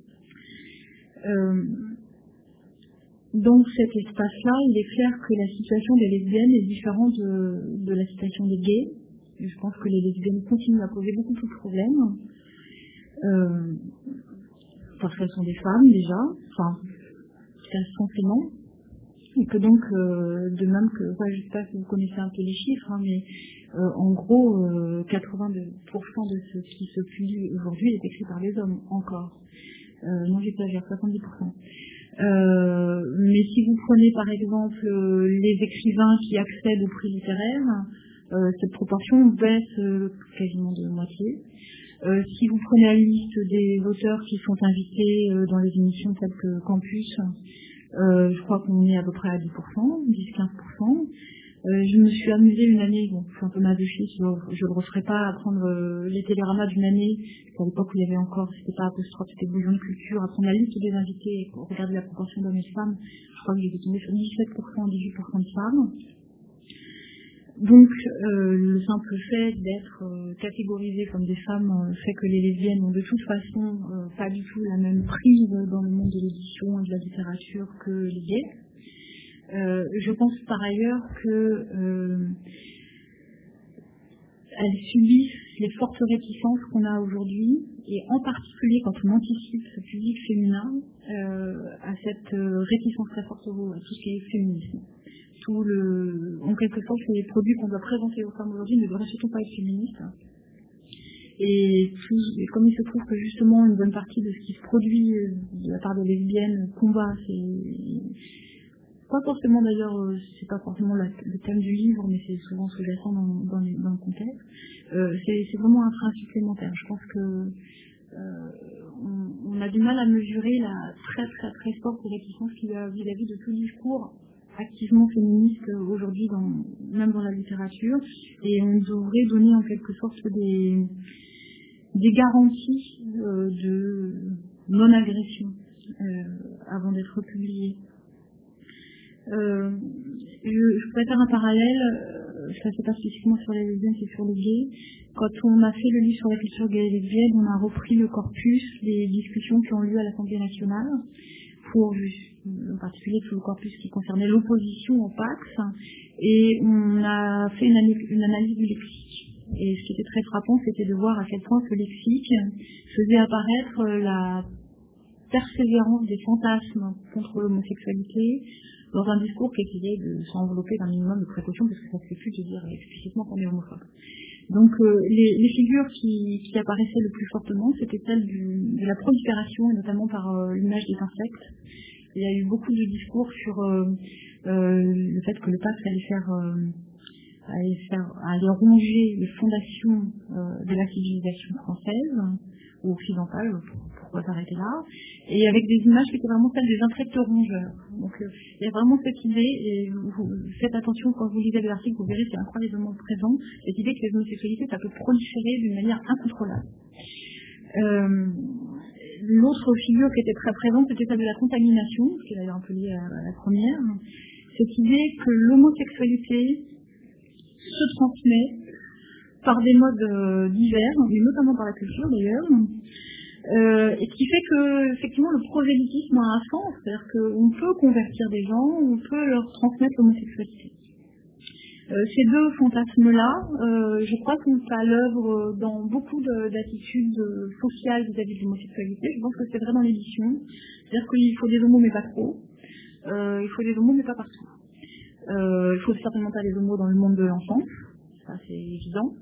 Euh, dans cet espace-là, il est clair que la situation des lesbiennes est différente de, de la situation des gays. Je pense que les lesbiennes continuent à poser beaucoup plus de problèmes. euh, parce qu'elles sont des femmes déjà, enfin, elles sont clément, et que donc, euh, de même que, ouais, je sais pas si vous connaissez un peu les chiffres, hein, mais euh, en gros, euh, quatre-vingt-deux pour cent de ce qui se publie aujourd'hui est écrit par les hommes, encore. Euh, non, j'exagère, soixante-dix pour cent. Euh, mais si vous prenez par exemple euh, les écrivains qui accèdent au prix littéraire, euh, cette proportion baisse euh, quasiment de moitié. Euh, si vous prenez la liste des auteurs qui sont invités euh, dans les émissions telles que Campus, euh, je crois qu'on est à peu près à dix pour cent, dix à quinze pour cent. Euh, je me suis amusée une année, bon, c'est un peu masochiste, je ne le referai pas à prendre euh, les téléramas d'une année, à l'époque où il y avait encore, c'était pas apostrophe, c'était bouillon de culture, à prendre la liste des invités et regarder la proportion d'hommes et de femmes. Je crois que j'étais tombée sur dix-sept pour cent, dix-huit pour cent de femmes. Donc, euh, le simple fait d'être euh, catégorisées comme des femmes euh, fait que les lesbiennes ont de toute façon euh, pas du tout la même prise dans le monde de l'édition et de la littérature que les gays. Euh, je pense par ailleurs que euh, elles subissent les fortes réticences qu'on a aujourd'hui, et en particulier quand on anticipe ce public féminin euh, à cette euh, réticence très forte au, à tout ce qui est féminisme. Tout le, en quelque sorte, les produits qu'on doit présenter aux femmes aujourd'hui ne devraient surtout pas être féministes. Et, tout, et comme il se trouve que justement une bonne partie de ce qui se produit de la part des lesbiennes combat, c'est pas forcément d'ailleurs, euh, c'est pas forcément la, le thème du livre, mais c'est souvent sous-jacent dans, dans, les, dans le contexte. Euh, c'est, c'est vraiment un frein supplémentaire. Je pense que euh, on, on a du mal à mesurer la très très très forte réticence qu'il y a vis-à-vis de tout discours activement féministe aujourd'hui, dans, même dans la littérature, et on devrait donner en quelque sorte des, des garanties euh, de non-agression euh, avant d'être publiées. Euh, je, je pourrais faire un parallèle, euh, ça c'est pas spécifiquement sur les lesbiennes, c'est sur les gays. Quand on a fait le livre sur la culture gay et lesbienne, on a repris le corpus des discussions qui ont lieu à l'Assemblée nationale, pour en particulier tout le corpus qui concernait l'opposition au Pax, et on a fait une, analyse, une analyse du lexique. Et ce qui était très frappant, c'était de voir à quel point ce lexique faisait apparaître la persévérance des fantasmes contre l'homosexualité dans un discours qui essayait de s'envelopper d'un minimum de précaution, parce que ça ne fait plus de dire explicitement qu'on est homophobe. Donc euh, les, les figures qui, qui apparaissaient le plus fortement, c'était celles du, de la prolifération, et notamment par euh, l'image des insectes. Il y a eu beaucoup de discours sur euh, euh, le fait que le Pax allait faire, euh, allait faire, allait ronger les fondations euh, de la civilisation française ou occidentale, pourquoi s'arrêter là, et avec des images qui étaient vraiment celles des insectes rongeurs. Donc euh, il y a vraiment cette idée, et vous, vous faites attention quand vous lisez l'article, vous verrez c'est incroyablement présent, cette idée que les homosexualités ça peut proliférer d'une manière incontrôlable. Euh, l'autre figure qui était très présente, c'était celle de la contamination, ce qui est d'ailleurs un peu lié à, à la première, cette idée que l'homosexualité se transmet par des modes euh, divers, mais notamment par la culture d'ailleurs, euh, et ce qui fait que effectivement le prosélytisme a un sens, c'est-à-dire qu'on peut convertir des gens, on peut leur transmettre l'homosexualité. Euh, ces deux fantasmes-là, euh, je crois qu'ils sont à l'œuvre dans beaucoup de, d'attitudes sociales vis-à-vis de l'homosexualité. Je pense que c'est vrai dans l'édition, c'est-à-dire qu'il faut des homos mais pas trop, euh, il faut des homos mais pas partout. Euh, il faut certainement pas des homos dans le monde de l'enfance, ça c'est évident,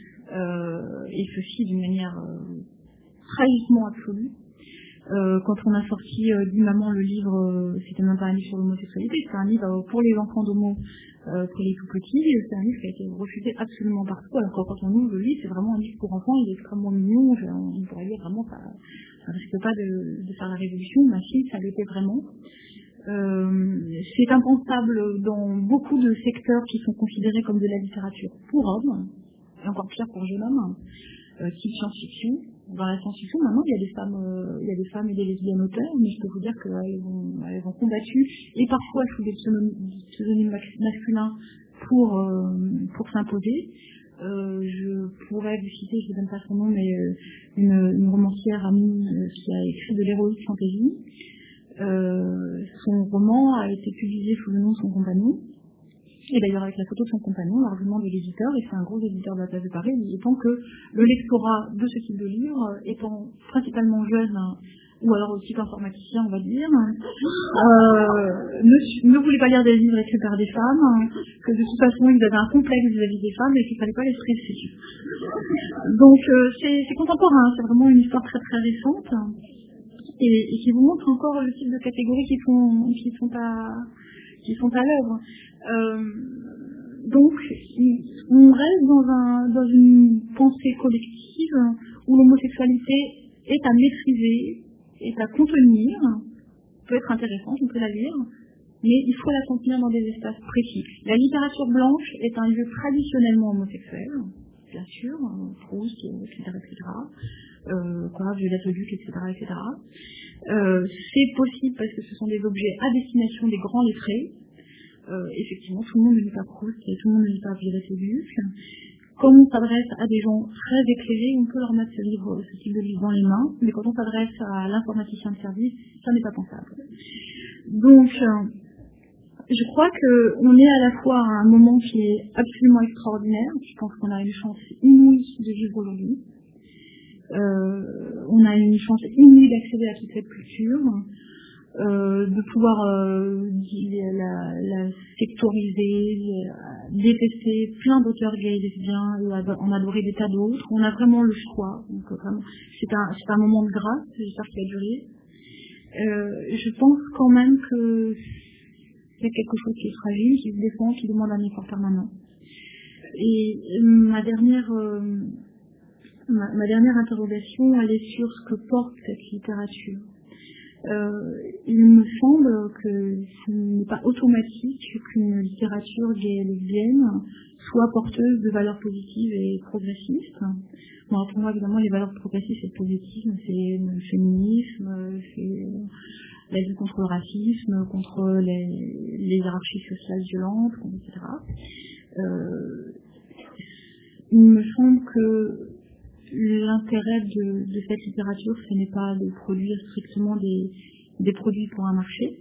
euh, et ceci d'une manière euh, tragiquement absolue. Euh, quand on a sorti euh, dit Maman le livre, euh, c'était même pas un livre sur l'homosexualité, c'était un livre euh, pour les enfants d'homo, euh, pour les tout petits, et c'est un livre qui a été refusé absolument partout, alors que quand on ouvre le livre, c'est vraiment un livre pour enfants, il est extrêmement mignon, on pourrait dire vraiment ça, ça risque pas de, de faire la révolution, ma fille, ça l'était vraiment. Euh, c'est impensable dans beaucoup de secteurs qui sont considérés comme de la littérature pour hommes, et encore pire pour jeunes hommes, euh, type science-fiction. Dans la science-fiction, maintenant, il y a des femmes, euh, il y a des femmes et des lesbiennes auteurs, mais je peux vous dire qu'elles ont, elles ont combattu, et parfois sous des pseudonymes masculins pour, euh, pour s'imposer. Euh, je pourrais vous citer, je ne donne pas son nom, mais euh, une, une romancière amie euh, qui a écrit de l'héroïque fantasy. Euh, son roman a été publié sous le nom de son compagnon. et d'ailleurs avec la photo de son compagnon, l'argument de l'éditeur, et c'est un gros éditeur de la place de Paris, étant que le lectorat de ce type de livre, étant principalement jeune, ou alors aussi informaticien, on va dire, euh, ne, ne voulait pas lire des livres écrits par des femmes, que de toute façon ils avaient un complexe vis-à-vis des femmes et qu'il ne fallait pas les stresser. Donc euh, c'est, c'est contemporain, c'est vraiment une histoire très très récente, et, et qui vous montre encore le type de catégories qui sont, qui sont à, qui sont à l'œuvre. Euh, donc on reste dans, un, dans une pensée collective où l'homosexualité est à maîtriser, est à contenir, peut être intéressante, on peut la lire, mais il faut la contenir dans des espaces précis. La littérature blanche est un lieu traditionnellement homosexuel, bien sûr, Proust, et cetera, et cetera, euh, quoi, Violette le Duc, et cetera, et cetera. Euh, c'est possible parce que ce sont des objets à destination des grands lettrés. Euh, effectivement, tout le monde ne lit pas Proust et tout le monde ne lit pas Violette le Duc. Comme on s'adresse à des gens très éclairés, on peut leur mettre ce, livre, ce type de livre dans les mains, mais quand on s'adresse à l'informaticien de service, ça n'est pas pensable. Donc, euh, je crois qu'on est à la fois à un moment qui est absolument extraordinaire. Je pense qu'on a une chance inouïe de vivre aujourd'hui. Euh, on a une chance inouïe d'accéder à toute cette culture. Euh, de pouvoir euh, la, la sectoriser, euh, détester plein d'auteurs gays et lesbiens et en adorer des tas d'autres. On a vraiment le choix. Donc, euh, vraiment, c'est, un, c'est un moment de grâce, j'espère qu'il va durer. Euh, je pense quand même que c'est quelque chose qui est fragile, qui se défend, qui demande un effort permanent. Et ma dernière, euh, ma, ma dernière interrogation, elle est sur ce que porte cette littérature. Euh, il me semble que ce n'est pas automatique qu'une littérature gay et lesbienne soit porteuse de valeurs positives et progressistes. Bon, pour moi, évidemment, les valeurs progressistes et positives, c'est le féminisme, c'est la lutte contre le racisme, contre les, les hiérarchies sociales violentes, et cetera. Euh, il me semble que l'intérêt de, de cette littérature, ce n'est pas de produire strictement des, des produits pour un marché,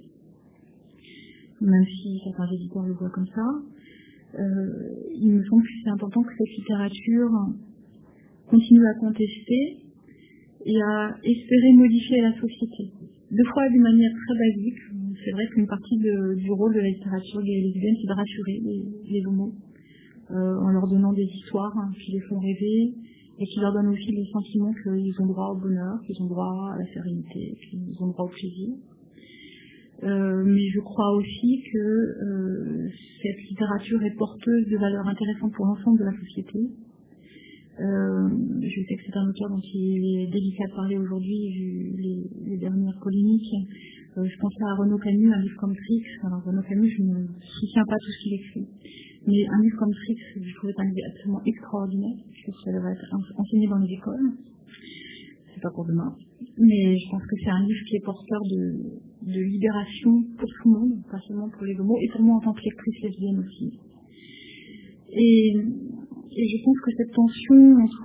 même si certains éditeurs le voient comme ça. Euh, il me semble que c'est important que cette littérature continue à contester et à espérer modifier la société. Deux fois d'une manière très basique, c'est vrai qu'une partie de, du rôle de la littérature gay et lesbienne, c'est de rassurer les, les homos, euh, en leur donnant des histoires hein, qui les font rêver, et qui leur donne aussi le sentiment qu'ils ont droit au bonheur, qu'ils ont droit à la sérénité, qu'ils ont droit au plaisir. Euh, mais je crois aussi que euh, cette littérature est porteuse de valeurs intéressantes pour l'ensemble de la société. Euh, je sais que c'est un auteur dont il est délicat de parler aujourd'hui, vu les, les dernières polémiques. Euh, je pensais à Renaud Camus, un livre comme Trix. Alors Renaud Camus, je ne soutiens pas tout ce qu'il écrit. Mais un livre comme Trix, je trouvais un livre absolument extraordinaire, que ça devrait être enseigné dans les écoles. C'est pas pour demain. Mais je pense que c'est un livre qui est porteur de, de libération pour tout le monde, pas seulement pour les homos, et pour moi en tant que lectrice lesbienne aussi. Et, et je pense que cette tension entre,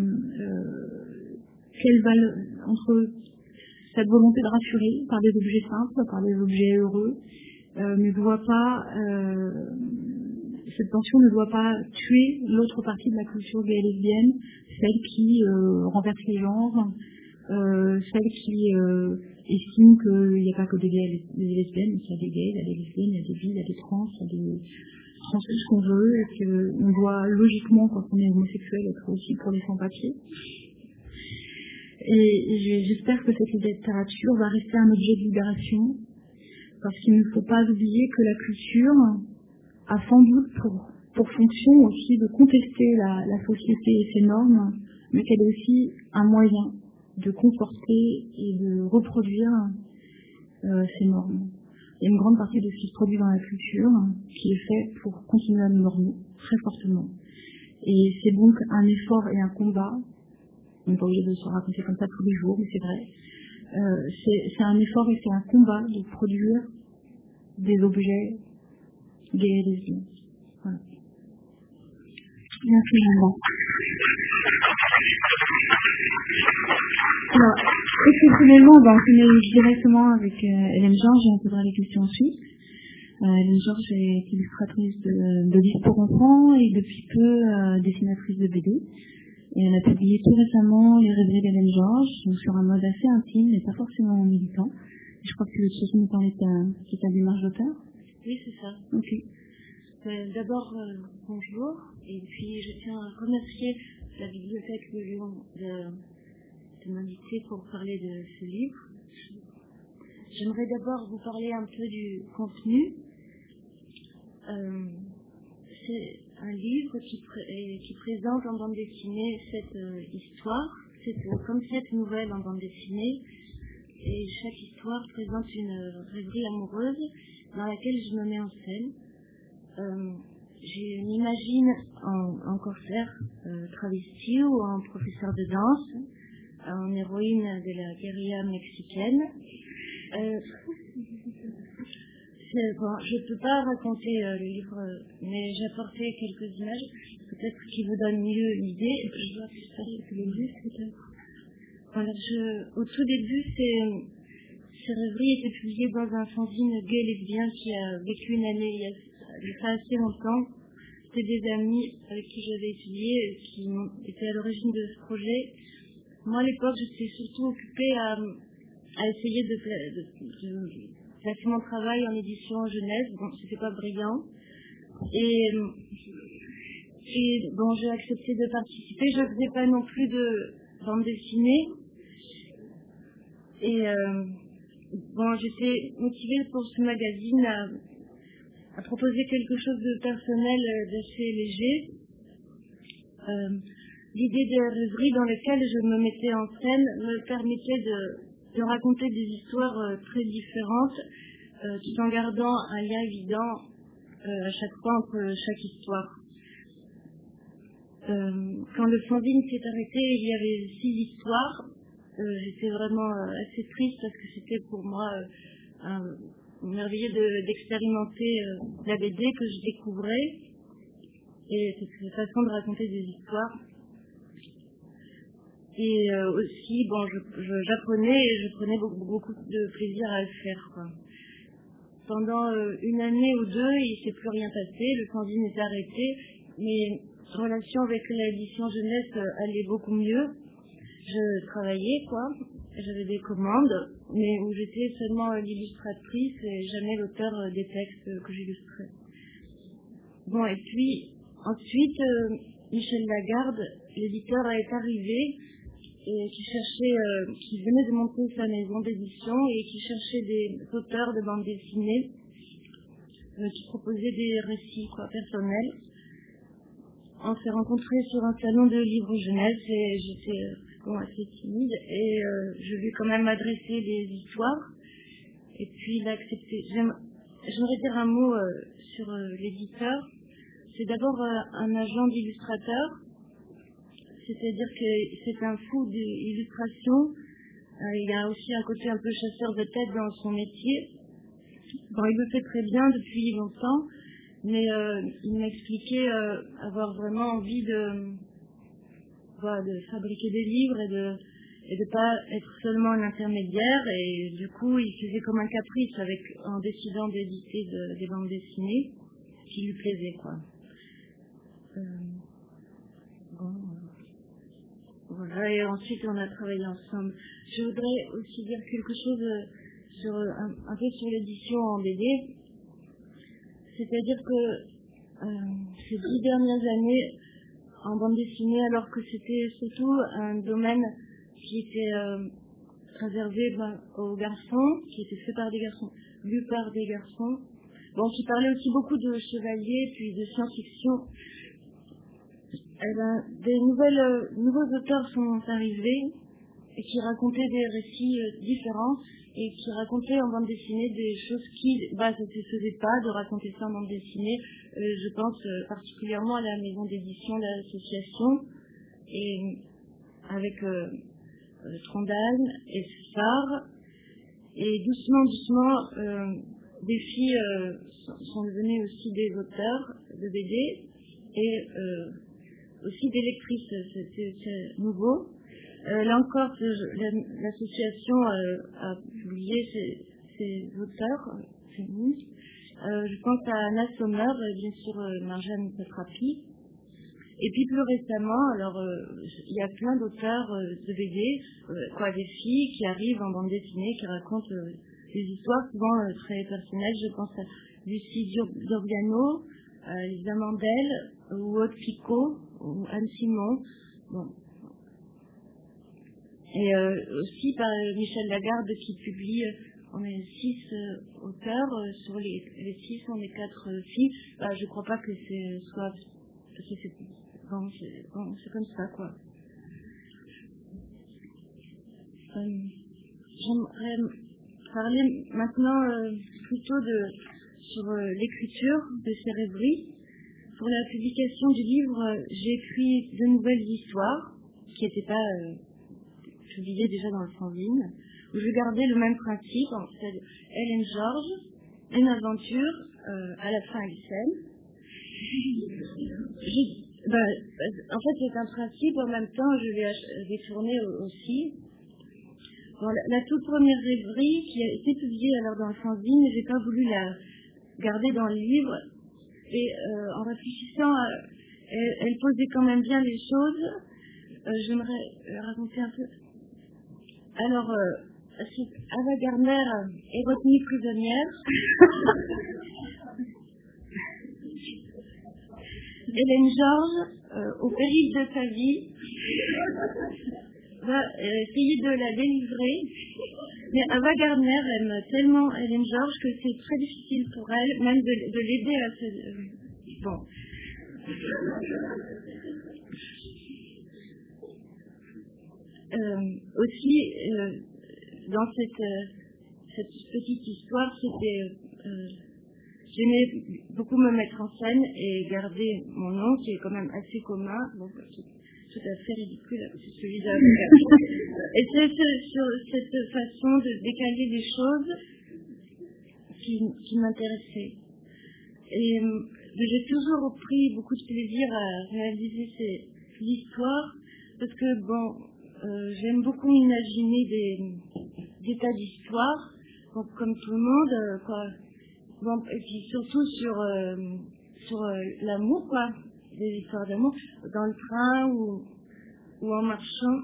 euh, quelle valeur, entre cette volonté de rassurer par des objets simples, par des objets heureux, euh, ne doit pas... Euh, cette tension ne doit pas tuer l'autre partie de la culture gay et lesbienne, celle qui euh, renverse les genres, euh, celle qui euh, estime qu'il n'y a pas que des gays et des lesbiennes, qu'il y a des gays, il y a des lesbiennes, il y a des bi, il y a des trans, il y a des trans tout ce qu'on veut, et qu'on doit logiquement, quand on est homosexuel, être aussi pour les sans-papiers. Et, et j'espère que cette littérature va rester un objet de libération, parce qu'il ne faut pas oublier que la culture a sans doute pour, pour fonction aussi de contester la, la société et ses normes, mais qu'elle est aussi un moyen de conforter et de reproduire euh, ces normes. Il y a une grande partie de ce qui se produit dans la culture qui est fait pour continuer à nous normer très fortement. Et c'est donc un effort et un combat, on n'est pas obligé de se raconter comme ça tous les jours, mais c'est vrai, euh, c'est, c'est un effort et c'est un combat de produire des objets gays et lesbiennes. Voilà. Merci vraiment. Alors, exceptionnellement, on va enchaîner directement avec euh, Hélène Georges et on posera les questions ensuite. Hélène Georges est illustratrice de, de livres pour enfants et depuis peu euh, dessinatrice de B D. Et elle a publié tout récemment Les rêveries d'Hélène Georges, donc sur un mode assez intime, mais pas forcément militant. Et je crois que tu veux nous parler de ta, de ta démarche d'auteur. Oui, c'est ça. Ok. Euh, D'abord, euh, bonjour, et puis je tiens à remercier la Bibliothèque de Lyon de, de m'inviter pour parler de ce livre. J'aimerais d'abord vous parler un peu du contenu. Euh, c'est un livre qui, pré qui présente en bande dessinée cette euh, histoire, c'est euh, comme cette nouvelle en bande dessinée, et chaque histoire présente une euh, rêverie amoureuse dans laquelle je me mets en scène. Euh, je m'imagine en, en corsaire euh, travesti ou en professeur de danse, en héroïne de la guérilla mexicaine. Euh, bon, je ne peux pas raconter euh, le livre, mais j'ai apporté quelques images, peut-être qui vous donnent mieux l'idée. Je dois plus passer que le livre, peut-être. Voilà, je, au tout début, ces, ces rêveries étaient publiées dans un fanzine gay lesbien qui a vécu une année il y a, il y a pas assez longtemps. C'était des amis avec qui j'avais étudié, qui étaient à l'origine de ce projet. Moi, à l'époque, j'étais surtout occupée à, à essayer de, de, de placer mon travail en édition jeunesse. Bon, c'était pas brillant. Et, et bon, j'ai accepté de participer. Je faisais pas non plus de bande dessinée. Et euh, bon, j'étais motivée pour ce magazine à, à proposer quelque chose de personnel, d'assez léger. Euh, L'idée des rêveries dans lesquelles je me mettais en scène me permettait de, de raconter des histoires euh, très différentes, euh, tout en gardant un lien évident euh, à chaque fois entre chaque histoire. Euh, quand le fanzine s'est arrêté, il y avait six histoires. Euh, J'étais vraiment euh, assez triste parce que c'était pour moi euh, un, merveilleux d'expérimenter de, euh, la B D que je découvrais et cette façon de raconter des histoires. Et euh, aussi, bon, j'apprenais et je prenais beaucoup, beaucoup de plaisir à le faire, quoi. Pendant euh, une année ou deux, il ne s'est plus rien passé, le fanzine est arrêté, mais relation avec l'édition jeunesse euh, allait beaucoup mieux. Je travaillais, quoi, j'avais des commandes, mais où j'étais seulement l'illustratrice et jamais l'auteur euh, des textes euh, que j'illustrais. Bon, et puis, ensuite, euh, Michel Lagarde, l'éditeur, est arrivé, et qui cherchait, euh, qui venait de monter sa maison d'édition et qui cherchait des auteurs de bande dessinée euh, qui proposaient des récits quoi, personnels. On s'est rencontrés sur un salon de livres jeunesse et j'étais euh, bon, assez timide et euh, je lui ai quand même adressé des histoires et puis il a accepté. J'aimerais dire un mot euh, sur euh, l'éditeur. C'est d'abord euh, un agent d'illustrateur. C'est-à-dire que c'est un fou d'illustration. Euh, il y a aussi un côté un peu chasseur de tête dans son métier. Bon, il le fait très bien depuis longtemps, mais euh, il m'a expliqué euh, avoir vraiment envie de, voilà, de fabriquer des livres et de et de pas être seulement un intermédiaire. Et du coup, il faisait comme un caprice avec en décidant d'éditer de, des bandes dessinées qui lui plaisaient, quoi. Euh, bon. Voilà, et ensuite on a travaillé ensemble. Je voudrais aussi dire quelque chose sur, un, un peu sur l'édition en B D. C'est-à-dire que euh, ces dix dernières années en bande dessinée, alors que c'était surtout un domaine qui était euh, réservé ben, aux garçons, qui était fait par des garçons, lu par des garçons, bon, qui parlait aussi beaucoup de chevaliers, puis de science-fiction. Eh ben, des nouvelles, euh, nouveaux auteurs sont arrivés et qui racontaient des récits euh, différents et qui racontaient en bande dessinée des choses qui, bah, ça ne se faisait pas de raconter ça en bande dessinée. Euh, je pense euh, particulièrement à la maison d'édition de l'association et avec euh, euh, Trondheim et Phare. Et doucement, doucement, euh, des filles euh, sont devenues aussi des auteurs de B D et euh, aussi des lectrices, c'est nouveau. Euh, là encore, l'association euh, a publié ses, ses auteurs féministes Euh, je pense à Anna Sommer, et bien sûr euh, Marjane Satrapi. Et puis plus récemment, alors euh, il y a plein d'auteurs euh, de B D, euh, quoi, des filles qui arrivent en bande dessinée, qui racontent euh, des histoires souvent euh, très personnelles. Je pense à Lucie Giordano, à Lisa Mandel, ou Aude Picot, ou Anne Simon. Bon. Et euh, aussi par Michel Lagarde qui publie, euh, on est six euh, auteurs, euh, sur les, les six on est quatre euh, filles. Bah, je crois pas que c'est soit... C'est, c'est, bon, c'est, bon, c'est comme ça, quoi. Euh, j'aimerais parler maintenant euh, plutôt de, sur euh, l'écriture de ces rêveries. Pour la publication du livre, euh, j'ai écrit de nouvelles histoires qui n'étaient pas... Euh, publié déjà dans le fanzine, où je gardais le même principe, en fait, Hélène Georges, une aventure euh, à la fin Alcène. Ben, en fait, c'est un principe, en même temps, je l'ai détourné aussi. Bon, la, la toute première rêverie qui a été publiée alors dans le fanzine, j'ai pas voulu la garder dans le livre, et euh, en réfléchissant, à, elle, elle posait quand même bien les choses. Euh, j'aimerais raconter un peu. Alors, euh, Ava Gardner est retenue prisonnière. Hélène Georges, euh, au péril de sa vie, va euh, essayer de la délivrer. Mais Ava Gardner aime tellement Hélène Georges que c'est très difficile pour elle, même de, de l'aider à se... Euh, bon. Euh, aussi... Euh, Dans cette, euh, cette petite histoire, c'était, euh, j'aimais beaucoup me mettre en scène et garder mon nom, qui est quand même assez commun, donc tout, tout à fait ridicule, c'est celui d'avocat. Et c'est sur cette façon de décaler les choses qui, qui m'intéressait. Et euh, j'ai toujours pris beaucoup de plaisir à réaliser ces histoires, parce que, bon, euh, j'aime beaucoup imaginer des... des tas d'histoires, donc comme tout le monde, euh, quoi. Bon, et puis surtout sur euh, sur euh, l'amour, quoi, des histoires d'amour, dans le train ou ou en marchant.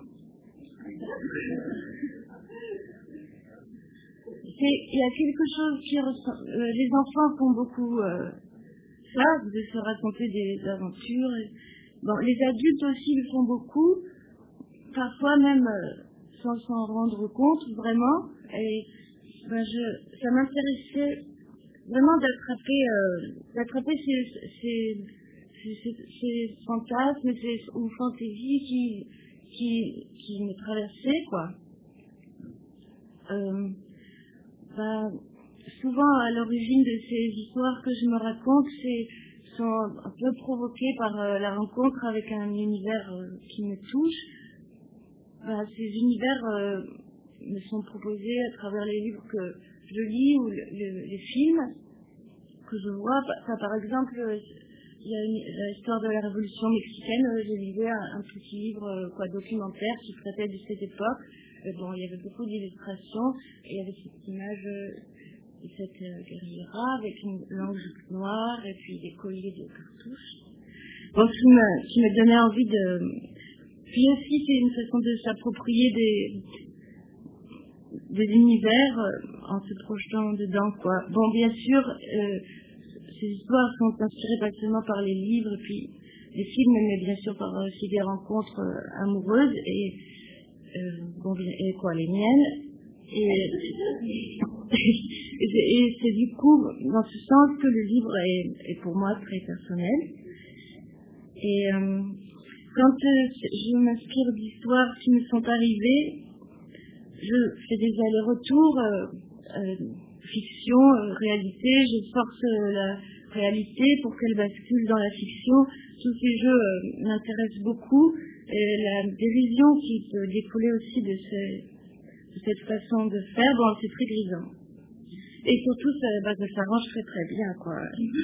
C'est, il y a quelque chose qui ressemble. Euh, les enfants font beaucoup euh, ça, de se raconter des aventures. Et, bon, les adultes aussi le font beaucoup, parfois même. Euh, sans s'en rendre compte vraiment, et ben je, ça m'intéressait vraiment d'attraper, euh, d'attraper ces, ces, ces, ces, ces fantasmes ces, ou fantaisies qui, qui, qui me traversaient, quoi. Euh, ben, souvent, à l'origine de ces histoires que je me raconte, c'est, sont un peu provoquées par euh, la rencontre avec un univers euh, qui me touche. Ben, ces univers euh, me sont proposés à travers les livres que je lis ou le, le, les films que je vois. Enfin, par exemple, il y a une, l'histoire de la Révolution mexicaine. J'ai lu un, un petit livre euh, quoi, documentaire qui traitait de cette époque. Euh, bon, il y avait beaucoup d'illustrations et il y avait cette image euh, de cette euh, guerriera avec une langue noire et puis des colliers de cartouches. Bon, qui me, qui me donnait envie de... Puis aussi, c'est une façon de s'approprier des, des univers euh, en se projetant dedans, quoi. Bon, bien sûr, euh, ces histoires sont inspirées pas seulement par les livres et puis les films, mais bien sûr par aussi des rencontres euh, amoureuses et, euh, bon, et quoi, les miennes. Et, et, et c'est du coup dans ce sens que le livre est, est pour moi très personnel. Et euh, quand euh, je m'inspire d'histoires qui me sont arrivées, je fais des allers-retours, euh, euh, fiction, euh, réalité, je force euh, la réalité pour qu'elle bascule dans la fiction. Tous ces jeux euh, m'intéressent beaucoup et la dérision qui peut découler aussi de, ce, de cette façon de faire, bon, c'est très grisant. Et surtout, ça, bah, ça s'arrange très très bien, quoi.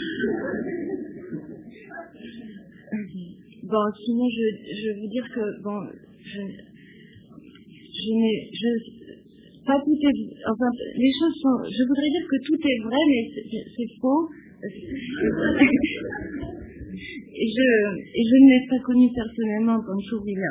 Bon, sinon, je, je veux dire que, bon, je, je, n'ai, je, pas tout est, enfin, les choses sont, je voudrais dire que tout est vrai, mais c'est, c'est faux. et je, et je ne l'ai pas connu personnellement comme Chourilla.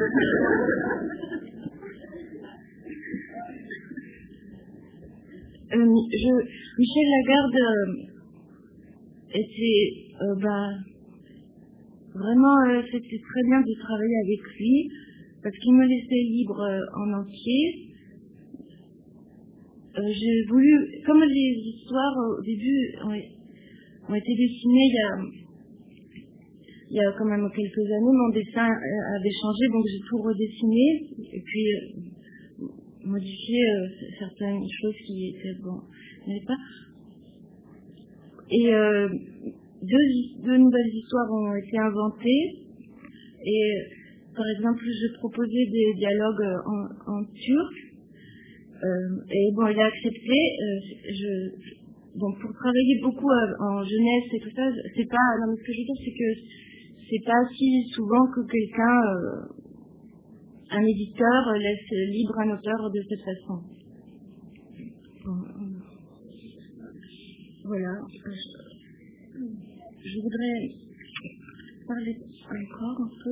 euh, je, Michel Lagarde euh, était, euh, bah, vraiment, euh, c'était très bien de travailler avec lui, parce qu'il me laissait libre euh, en entier. Euh, j'ai voulu, comme les histoires euh, au début ont, ont été dessinées il y, a, il y a quand même quelques années, mon dessin euh, avait changé, donc j'ai tout redessiné et puis euh, modifié euh, certaines choses qui étaient bon, n'est-ce pas. Et euh, deux, deux nouvelles histoires ont été inventées et par exemple je proposais des dialogues en, en turc. Euh, et bon, il a accepté. Euh, je, donc pour travailler beaucoup euh, en jeunesse et tout ça, c'est pas. Non, mais ce que je veux dire, c'est que c'est pas si souvent que quelqu'un, euh, un éditeur, euh, laisse libre un auteur de cette façon. Bon, euh, voilà. Je, je voudrais parler encore un peu.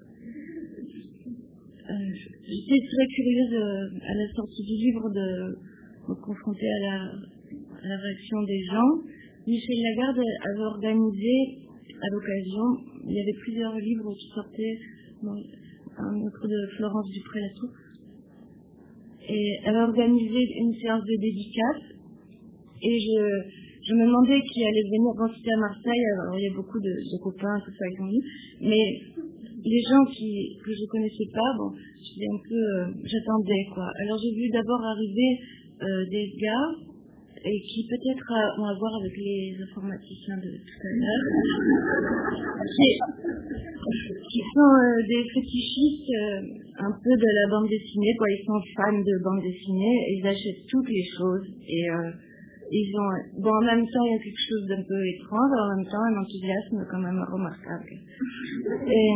Euh, J'étais très curieuse euh, à la sortie du livre de me confronter à la, à la réaction des gens. Michel Lagarde avait organisé à l'occasion, il y avait plusieurs livres qui sortaient, bon, un autre de Florence Dupré-Latour, et elle a organisé une séance de dédicace et je, je me demandais qui allait venir. Bon, c'était à Marseille, alors il y a beaucoup de, de copains, tout ça, ils ont eu, mais les gens qui, que je connaissais pas, bon, j'étais un peu, euh, j'attendais, quoi. Alors j'ai vu d'abord arriver euh, des gars, et qui peut-être euh, ont à voir avec les informaticiens de tout à l'heure, qui, qui sont euh, des fétichistes euh, un peu de la bande dessinée, quoi. Ils sont fans de bande dessinée, et ils achètent toutes les choses, et euh, ils ont, bon, en même temps, il y a quelque chose d'un peu étrange, en même temps, un enthousiasme quand même remarquable. Et,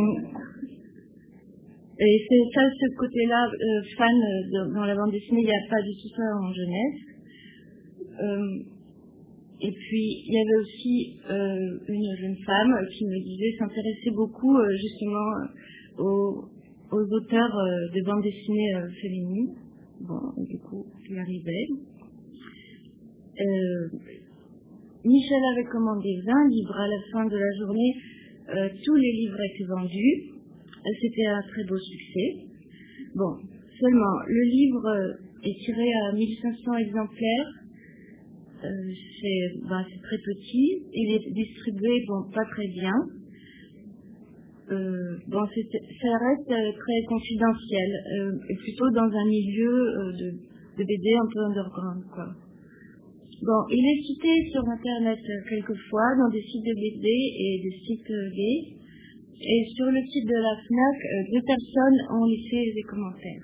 et c'est ça, ce côté-là, euh, fan de, dans la bande dessinée, il n'y a pas du tout ça en jeunesse. Euh, et puis, il y avait aussi euh, une jeune femme qui me disait s'intéresser beaucoup, euh, justement, aux, aux auteurs euh, de bande dessinée euh, féminines. Bon, du coup, qui arrivait. Euh, Michel avait commandé vingt livres à la fin de la journée. Euh, tous les livres étaient vendus. Euh, C'était un très beau succès. Bon, seulement, le livre euh, est tiré à mille cinq cents exemplaires. Euh, c'est, bah, c'est très petit. Il est distribué, bon, pas très bien. Euh, bon, c'est, ça reste euh, très confidentiel. Euh, et plutôt dans un milieu euh, de, de B D un peu underground, quoi. Bon, il est cité sur Internet euh, quelquefois, dans des sites de B D et des sites euh, gays. Et sur le site de la FNAC, euh, deux personnes ont laissé des commentaires.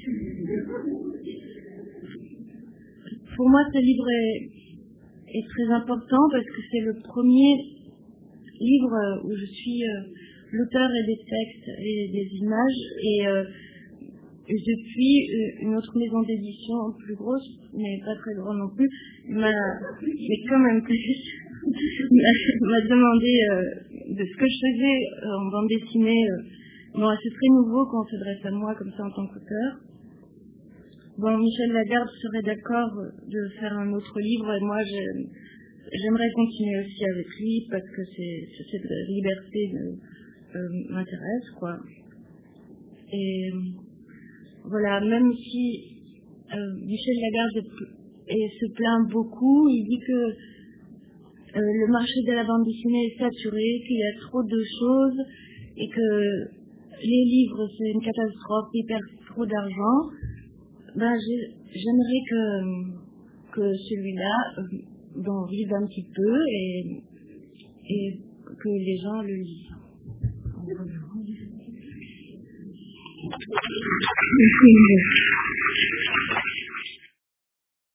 Pour moi, ce livre est, est très important parce que c'est le premier livre où je suis euh, l'auteur et des textes et des images. Et euh, depuis, une autre maison d'édition plus grosse, mais pas très grande non plus, m'a, mais quand même plus, m'a demandé euh, de ce que je faisais euh, en bande dessinée. Euh, bon, c'est très nouveau quand on s'adresse à moi comme ça en tant qu'auteur. Bon, Michel Lagarde serait d'accord de faire un autre livre et moi je, j'aimerais continuer aussi avec lui parce que c'est, c'est de la liberté de, euh, m'intéresse, quoi. Et voilà, même si euh, Michel Lagarde et se plaint beaucoup, il dit que euh, le marché de la bande dessinée est saturé, qu'il y a trop de choses et que les livres c'est une catastrophe, ils perdent trop d'argent. Ben, j'aimerais que, que celui-là euh, d'en vive un petit peu et, et que les gens le lisent. Merci.